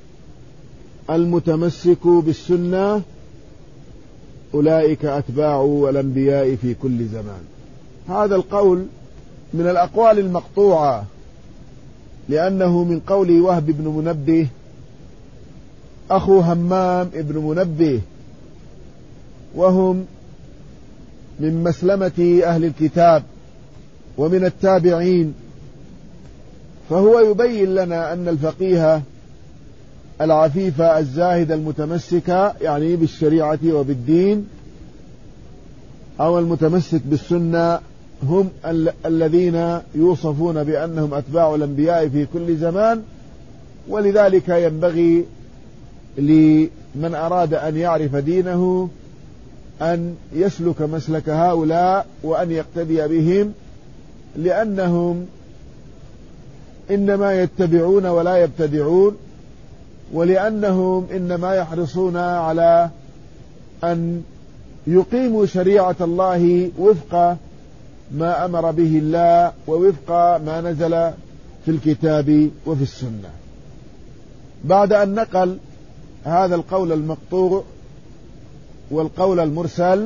المتمسك بالسنة أولئك أتباع الأنبياء في كل زمان. هذا القول من الأقوال المقطوعة، لأنه من قول وهب بن منبه أخو همام ابن منبه، وهم من مسلمة أهل الكتاب ومن التابعين، فهو يبين لنا أن الفقيه العفيف الزاهد المتمسك يعني بالشريعة وبالدين أو المتمسك بالسنة هم ال- الذين يوصفون بأنهم أتباع الأنبياء في كل زمان. ولذلك ينبغي لمن أراد أن يعرف دينه أن يسلك مسلك هؤلاء وأن يقتدي بهم، لأنهم إنما يتبعون ولا يبتدعون، ولأنهم إنما يحرصون على أن يقيموا شريعة الله وفق ما أمر به الله ووفق ما نزل في الكتاب وفي السنة. بعد أن نقل هذا القول المقطوع والقول المرسل،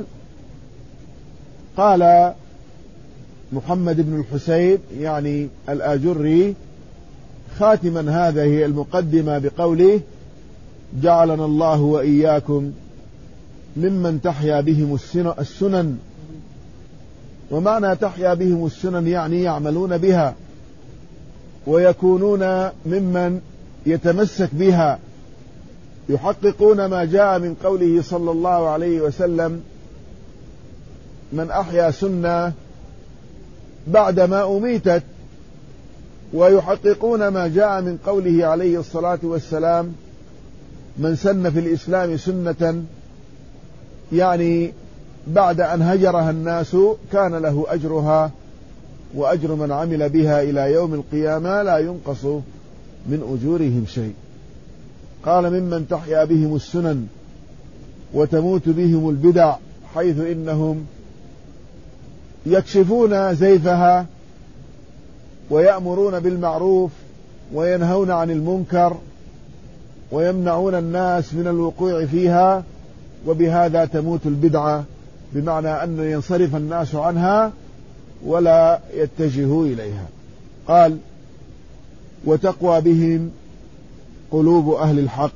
قال محمد بن الحسين يعني الآجري خاتما هذه المقدمة بقوله: جعلنا الله وإياكم ممن تحيا بهم السنن. ومعنى تحيا بهم السنن يعني يعملون بها ويكونون ممن يتمسك بها، يحققون ما جاء من قوله صلى الله عليه وسلم: من أحيا سنة بعدما أميتت، ويحققون ما جاء من قوله عليه الصلاة والسلام: من سن في الإسلام سنة، يعني بعد أن هجرها الناس كان له أجرها وأجر من عمل بها إلى يوم القيامة لا ينقص من أجورهم شيء. قال: ممن تحيا بهم السنن وتموت بهم البدع، حيث إنهم يكشفون زيفها ويأمرون بالمعروف وينهون عن المنكر ويمنعون الناس من الوقوع فيها، وبهذا تموت البدعة، بمعنى أن ينصرف الناس عنها ولا يتجهوا إليها. قال: وتقوى بهم قلوب أهل الحق،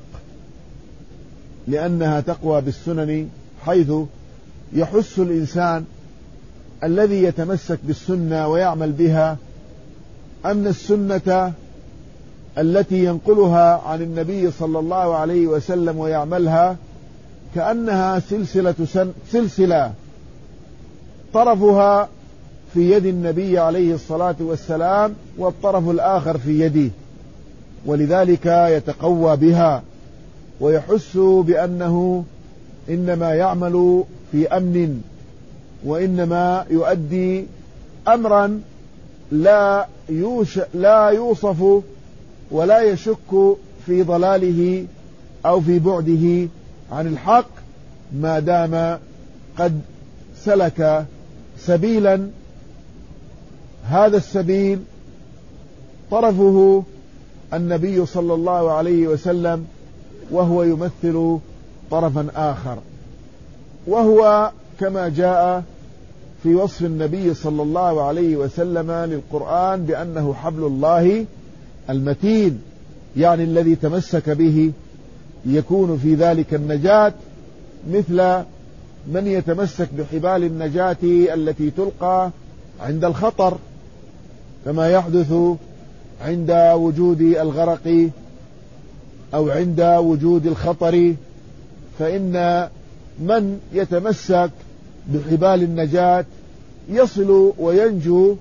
لأنها تقوى بالسنن، حيث يحس الإنسان الذي يتمسك بالسنة ويعمل بها أن السنة التي ينقلها عن النبي صلى الله عليه وسلم ويعملها كأنها سلسلة سن سلسلة طرفها في يد النبي عليه الصلاة والسلام والطرف الآخر في يده، ولذلك يتقوى بها ويحس بأنه إنما يعمل في أمن، وإنما يؤدي أمرا لا يوش لا يوصف ولا يشك في ضلاله أو في بعده عن الحق، ما دام قد سلك سبيلا، هذا السبيل طرفه النبي صلى الله عليه وسلم، وهو يمثل طرفا آخر، وهو كما جاء في وصف النبي صلى الله عليه وسلم للقرآن بأنه حبل الله المتين، يعني الذي تمسك به يكون في ذلك النجاة، مثل من يتمسك بحبال النجاة التي تلقى عند الخطر، كما يحدث عند وجود الغرق أو عند وجود الخطر، فإن من يتمسك بحبال النجاة يصل وينجو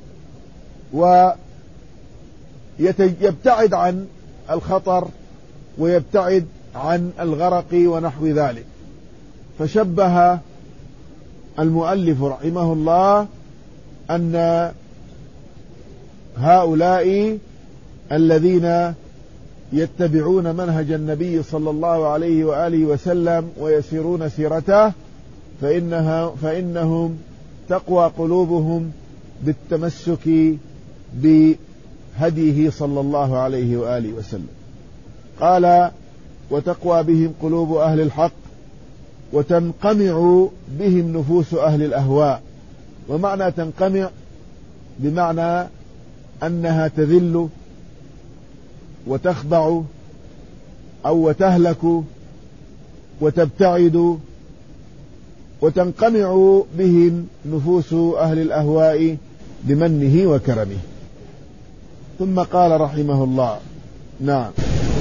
ويبتعد عن الخطر ويبتعد عن الغرق ونحو ذلك. فشبه المؤلف رحمه الله أن هؤلاء الذين يتبعون منهج النبي صلى الله عليه وآله وسلم ويسيرون سيرته فإنها فإنهم تقوى قلوبهم بالتمسك بهديه صلى الله عليه وآله وسلم. قال: وتقوى بهم قلوب أهل الحق وتنقمع بهم نفوس أهل الأهواء. ومعنى تنقمع بمعنى أنها تذل وتخضع أو وتهلك وتبتعد، وتنقمع بهم نفوس أهل الأهواء بمنه وكرمه. ثم قال رحمه الله: نعم،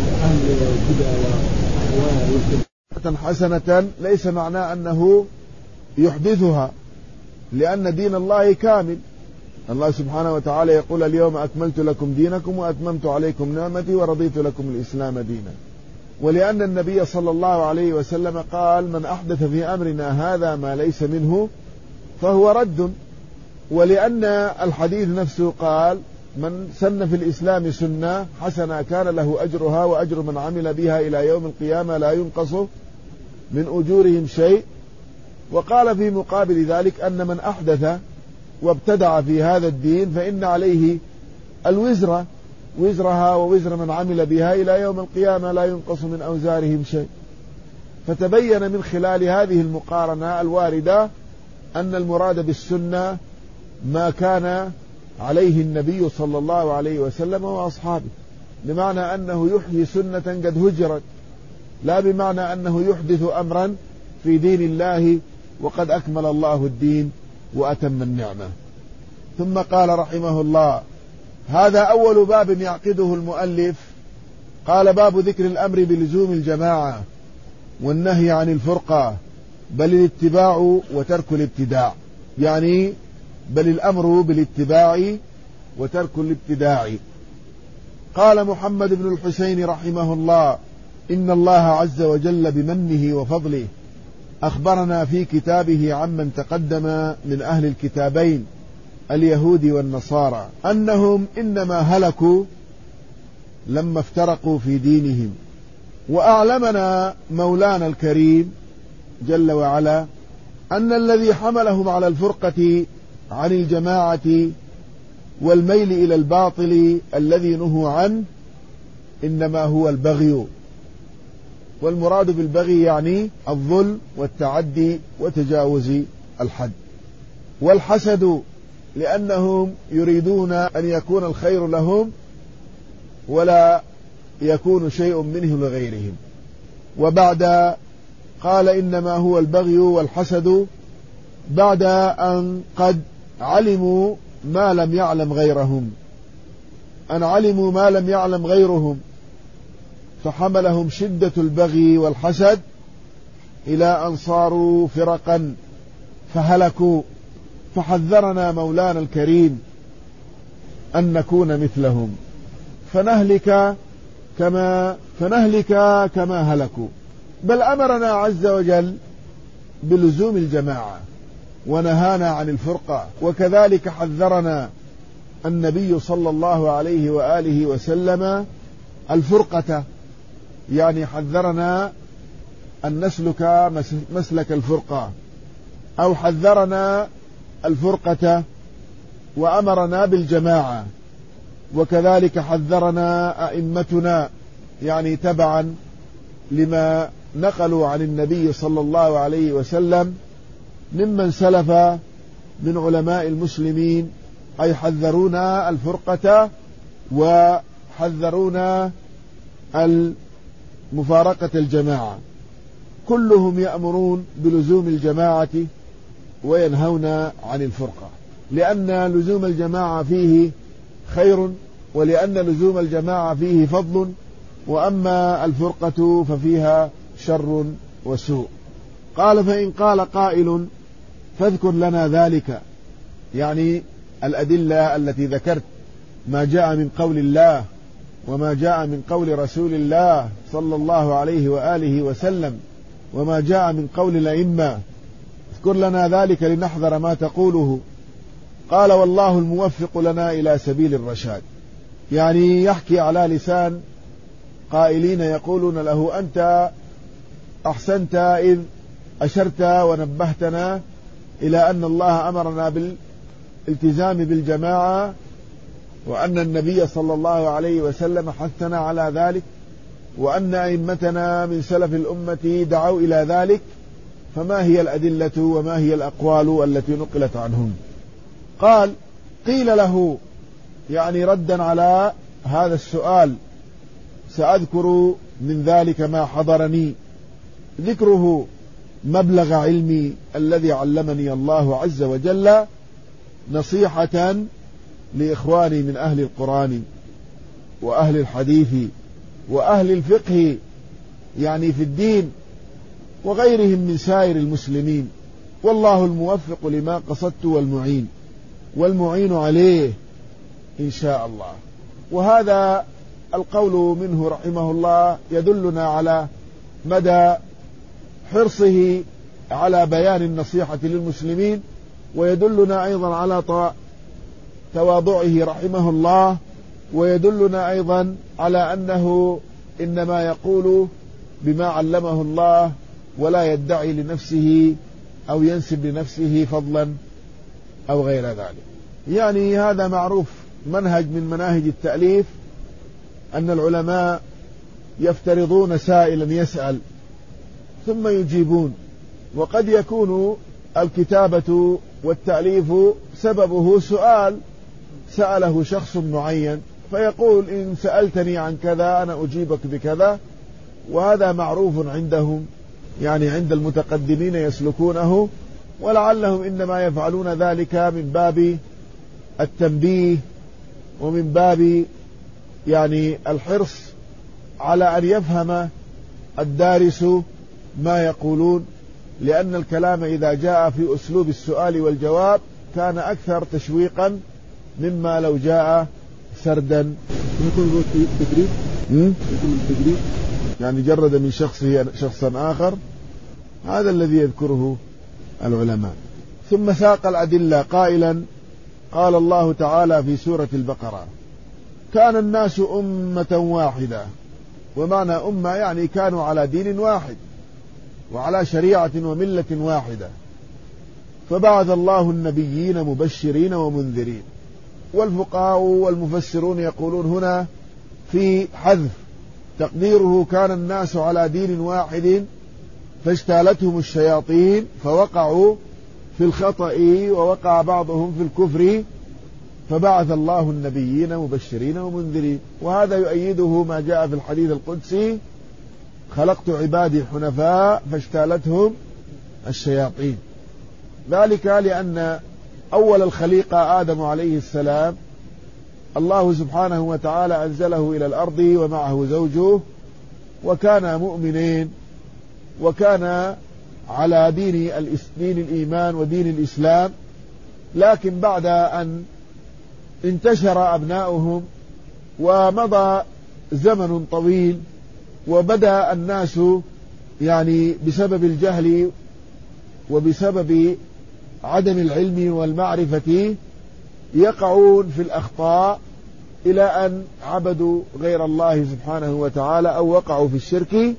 حسنة ليس معناه أنه يحدثها، لأن دين الله كامل. الله سبحانه وتعالى يقول: اليوم أكملت لكم دينكم وأتممت عليكم نعمتي ورضيت لكم الإسلام دينا. ولأن النبي صلى الله عليه وسلم قال: من أحدث في أمرنا هذا ما ليس منه فهو رد. ولأن الحديث نفسه قال: من سن في الإسلام سنة حسنة كان له أجرها وأجر من عمل بها إلى يوم القيامة لا ينقص من أجورهم شيء. وقال في مقابل ذلك أن من أحدث وابتدع في هذا الدين فإن عليه الوزر وزرها ووزر من عمل بها إلى يوم القيامة لا ينقص من أوزارهم شيء. فتبين من خلال هذه المقارنة الواردة أن المراد بالسنة ما كان عليه النبي صلى الله عليه وسلم وأصحابه، بمعنى أنه يحيي سنة قد هجرت، لا بمعنى أنه يحدث أمرا في دين الله وقد أكمل الله الدين وأتم النعمة. ثم قال رحمه الله: هذا أول باب يعقده المؤلف. قال: باب ذكر الأمر بلزوم الجماعة والنهي عن الفرقة، بل الاتباع وترك الابتداع. يعني بل الأمر بالاتباع وترك الابتداع. قال محمد بن الحسين رحمه الله: إن الله عز وجل بمنه وفضله أخبرنا في كتابه عمن تقدم من أهل الكتابين اليهود والنصارى أنهم إنما هلكوا لما افترقوا في دينهم. وأعلمنا مولانا الكريم جل وعلا أن الذي حملهم على الفرقة عن الجماعة والميل إلى الباطل الذي نهوا عنه إنما هو البغي. والمراد بالبغي يعني الظلم والتعدي وتجاوز الحد. والحسد لأنهم يريدون أن يكون الخير لهم ولا يكون شيء منه لغيرهم. وبعد قال إنما هو البغي والحسد بعد أن قد علموا ما لم يعلم غيرهم، أن علموا ما لم يعلم غيرهم، فحملهم شدة البغي والحسد إلى أن صاروا فرقا فهلكوا. فحذرنا مولانا الكريم أن نكون مثلهم فنهلك كما فنهلك كما هلكوا، بل أمرنا عز وجل بلزوم الجماعة ونهانا عن الفرقة. وكذلك حذرنا النبي صلى الله عليه وآله وسلم الفرقة، يعني حذرنا أن نسلك مسلك الفرقة، أو حذرنا الفرقة وأمرنا بالجماعة. وكذلك حذرنا أئمتنا، يعني تبعا لما نقلوا عن النبي صلى الله عليه وسلم ممن سلف من علماء المسلمين، أي حذرونا الفرقة وحذرونا المفارقة الجماعة. كلهم يأمرون بلزوم الجماعة وينهون عن الفرقة، لأن لزوم الجماعة فيه خير، ولأن لزوم الجماعة فيه فضل، وأما الفرقة ففيها شر وسوء. قال: فإن قال قائل فاذكر لنا ذلك، يعني الأدلة التي ذكرت، ما جاء من قول الله وما جاء من قول رسول الله صلى الله عليه وآله وسلم وما جاء من قول الأئمة، اذكر لنا ذلك لنحذر ما تقوله. قال والله الموفق لنا إلى سبيل الرشاد، يعني يحكي على لسان قائلين يقولون له أنت أحسنت إذ أشرت ونبهتنا إلى أن الله أمرنا بالالتزام بالجماعة، وأن النبي صلى الله عليه وسلم حثنا على ذلك، وأن أئمتنا من سلف الأمة دعوا إلى ذلك، فما هي الأدلة وما هي الأقوال التي نقلت عنهم؟ قال قيل له، يعني ردا على هذا السؤال، سأذكر من ذلك ما حضرني، ذكره مبلغ علمي الذي علمني الله عز وجل نصيحة لإخواني من أهل القرآن وأهل الحديث وأهل الفقه، يعني في الدين، وغيرهم من سائر المسلمين، والله الموفق لما قصدت والمعين والمعين عليه إن شاء الله. وهذا القول منه رحمه الله يدلنا على مدى حرصه على بيان النصيحة للمسلمين، ويدلنا أيضا على تواضعه رحمه الله، ويدلنا أيضا على أنه إنما يقول بما علمه الله ولا يدعي لنفسه أو ينسب لنفسه فضلا أو غير ذلك. يعني هذا معروف، منهج من مناهج التأليف، أن العلماء يفترضون سائلا يسأل ثم يجيبون، وقد يكون الكتابة والتأليف سببه سؤال سأله شخص معين، فيقول إن سألتني عن كذا أنا أجيبك بكذا، وهذا معروف عندهم، يعني عند المتقدمين يسلكونه، ولعلهم إنما يفعلون ذلك من باب التنبيه ومن باب يعني الحرص على أن يفهم الدارس ما يقولون، لأن الكلام إذا جاء في أسلوب السؤال والجواب كان أكثر تشويقا مما لو جاء سردا. يكون التدريب يكون التدريب يعني جرد من شخصه شخصا آخر، هذا الذي يذكره العلماء. ثم ساق الأدلة قائلا قال الله تعالى في سورة البقرة كان الناس أمة واحدة، ومعنى أمة يعني كانوا على دين واحد وعلى شريعة وملة واحدة، فبعث الله النبيين مبشرين ومنذرين. والفقهاء والمفسرون يقولون هنا في حذف تقديره كان الناس على دين واحد فاجتالتهم الشياطين فوقعوا في الخطأ ووقع بعضهم في الكفر، فبعث الله النبيين مبشرين ومنذرين. وهذا يؤيده ما جاء في الحديث القدسي خلقت عبادي حنفاء فاجتالتهم الشياطين، ذلك لأن أول الخليقة آدم عليه السلام الله سبحانه وتعالى أنزله إلى الأرض ومعه زوجه، وكان مؤمنين وكان على دين دين الإيمان ودين الإسلام، لكن بعد أن انتشر أبناؤهم ومضى زمن طويل وبدأ الناس يعني بسبب الجهل وبسبب عدم العلم والمعرفة يقعون في الأخطاء إلى أن عبدوا غير الله سبحانه وتعالى أو وقعوا في الشرك،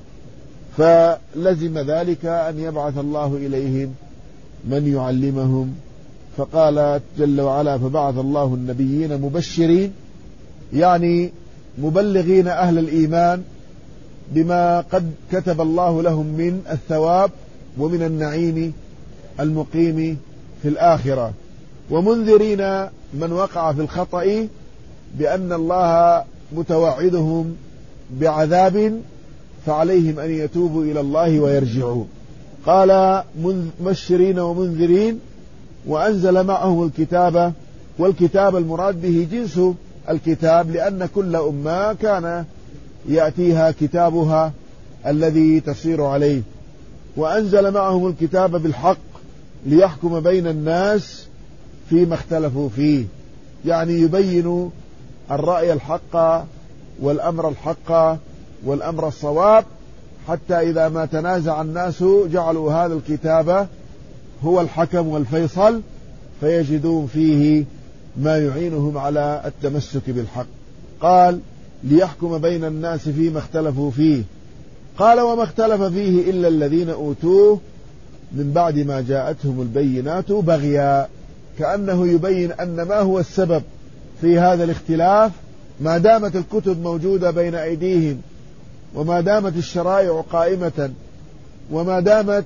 فلزم ذلك أن يبعث الله إليهم من يعلمهم. فقال جل وعلا فبعث الله النبيين مبشرين، يعني مبلغين أهل الإيمان بما قد كتب الله لهم من الثواب ومن النعيم المقيم في الآخرة، ومنذرين من وقع في الخطأ بأن الله متوعدهم بعذاب فعليهم أن يتوبوا إلى الله ويرجعون. قال مبشرين ومنذرين، وأنزل معهم الكتاب، والكتاب المراد به جنس الكتاب، لأن كل أمة كان يأتيها كتابها الذي تصير عليه، وأنزل معهم الكتاب بالحق ليحكم بين الناس فيما اختلفوا فيه، يعني يبين الرأي الحق والأمر الحق والأمر الصواب حتى إذا ما تنازع الناس جعلوا هذا الكتاب هو الحكم والفيصل، فيجدون فيه ما يعينهم على التمسك بالحق. قال ليحكم بين الناس فيما اختلفوا فيه. قال وما اختلف فيه إلا الذين أوتوه من بعد ما جاءتهم البينات بغيا، كأنه يبين أن ما هو السبب في هذا الاختلاف ما دامت الكتب موجودة بين أيديهم، وما دامت الشرائع قائمة، وما دامت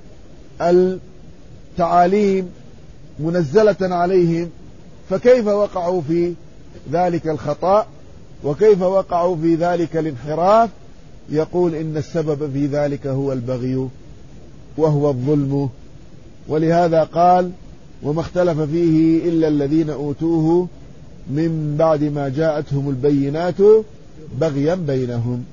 التعاليم منزلة عليهم، فكيف وقعوا في ذلك الخطأ وكيف وقعوا في ذلك الانحراف؟ يقول إن السبب في ذلك هو البغي وهو الظلم. ولهذا قال وما اختلف فيه إلا الذين أوتوه من بعد ما جاءتهم البينات بغيا بينهم.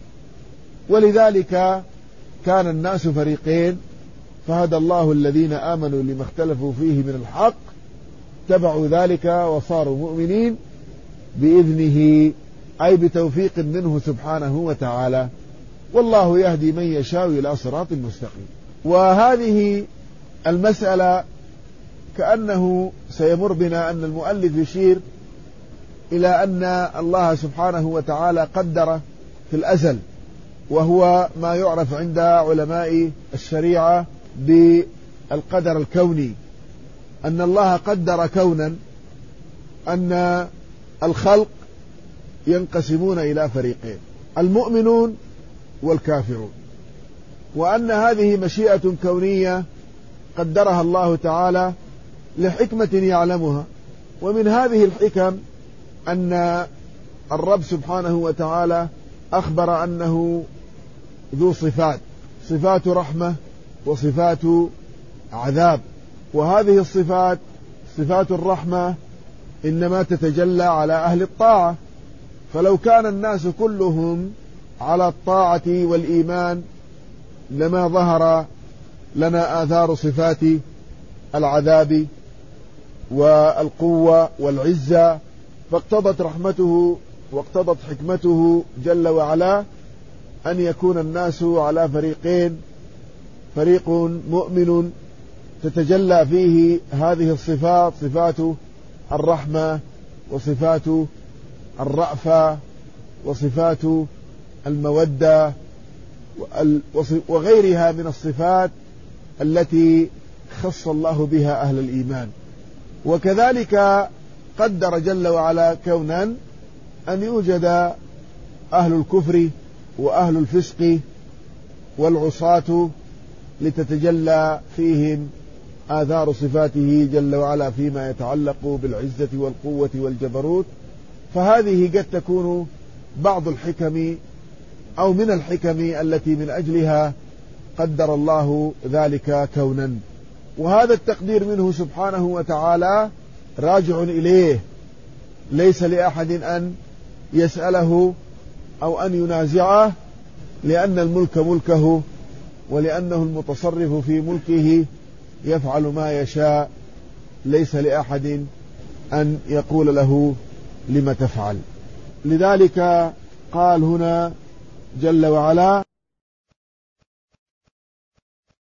ولذلك كان الناس فريقين، فهدى الله الذين آمنوا لما اختلفوا فيه من الحق، تبعوا ذلك وصاروا مؤمنين بإذنه، أي بتوفيق منه سبحانه وتعالى. والله يهدي من يشاء إلى صراط مستقيم. وهذه المسألة كأنه سيمر بنا أن المؤلف يشير إلى أن الله سبحانه وتعالى قدر في الأزل، وهو ما يعرف عند علماء الشريعة بالقدر الكوني، أن الله قدر كونا أن الخلق ينقسمون إلى فريقين، المؤمنون والكافرون، وأن هذه مشيئة كونية قدرها الله تعالى لحكمة يعلمها. ومن هذه الحكم أن الرب سبحانه وتعالى أخبر أنه ذو صفات، صفات رحمة وصفات عذاب، وهذه الصفات صفات الرحمة إنما تتجلى على أهل الطاعة، فلو كان الناس كلهم على الطاعة والإيمان لما ظهر لنا آثار صفات العذاب والقوة والعزة، فاقتضت رحمته واقتضت حكمته جل وعلا أن يكون الناس على فريقين، فريق مؤمن تتجلى فيه هذه الصفات، صفات الرحمة وصفات الرأفة وصفات المودة وغيرها من الصفات التي خص الله بها أهل الإيمان. وكذلك قدر جل وعلا كونا أن يوجد أهل الكفر وأهل الفسق والعصاة لتتجلى فيهم آثار صفاته جل وعلا فيما يتعلق بالعزة والقوة والجبروت. فهذه قد تكون بعض الحكم أو من الحكم التي من أجلها قدر الله ذلك كونا، وهذا التقدير منه سبحانه وتعالى راجع إليه، ليس لأحد أن يسأله أو أن ينازعه، لأن الملك ملكه ولأنه المتصرف في ملكه يفعل ما يشاء، ليس لأحد أن يقول له لم تفعل. لذلك قال هنا جل وعلا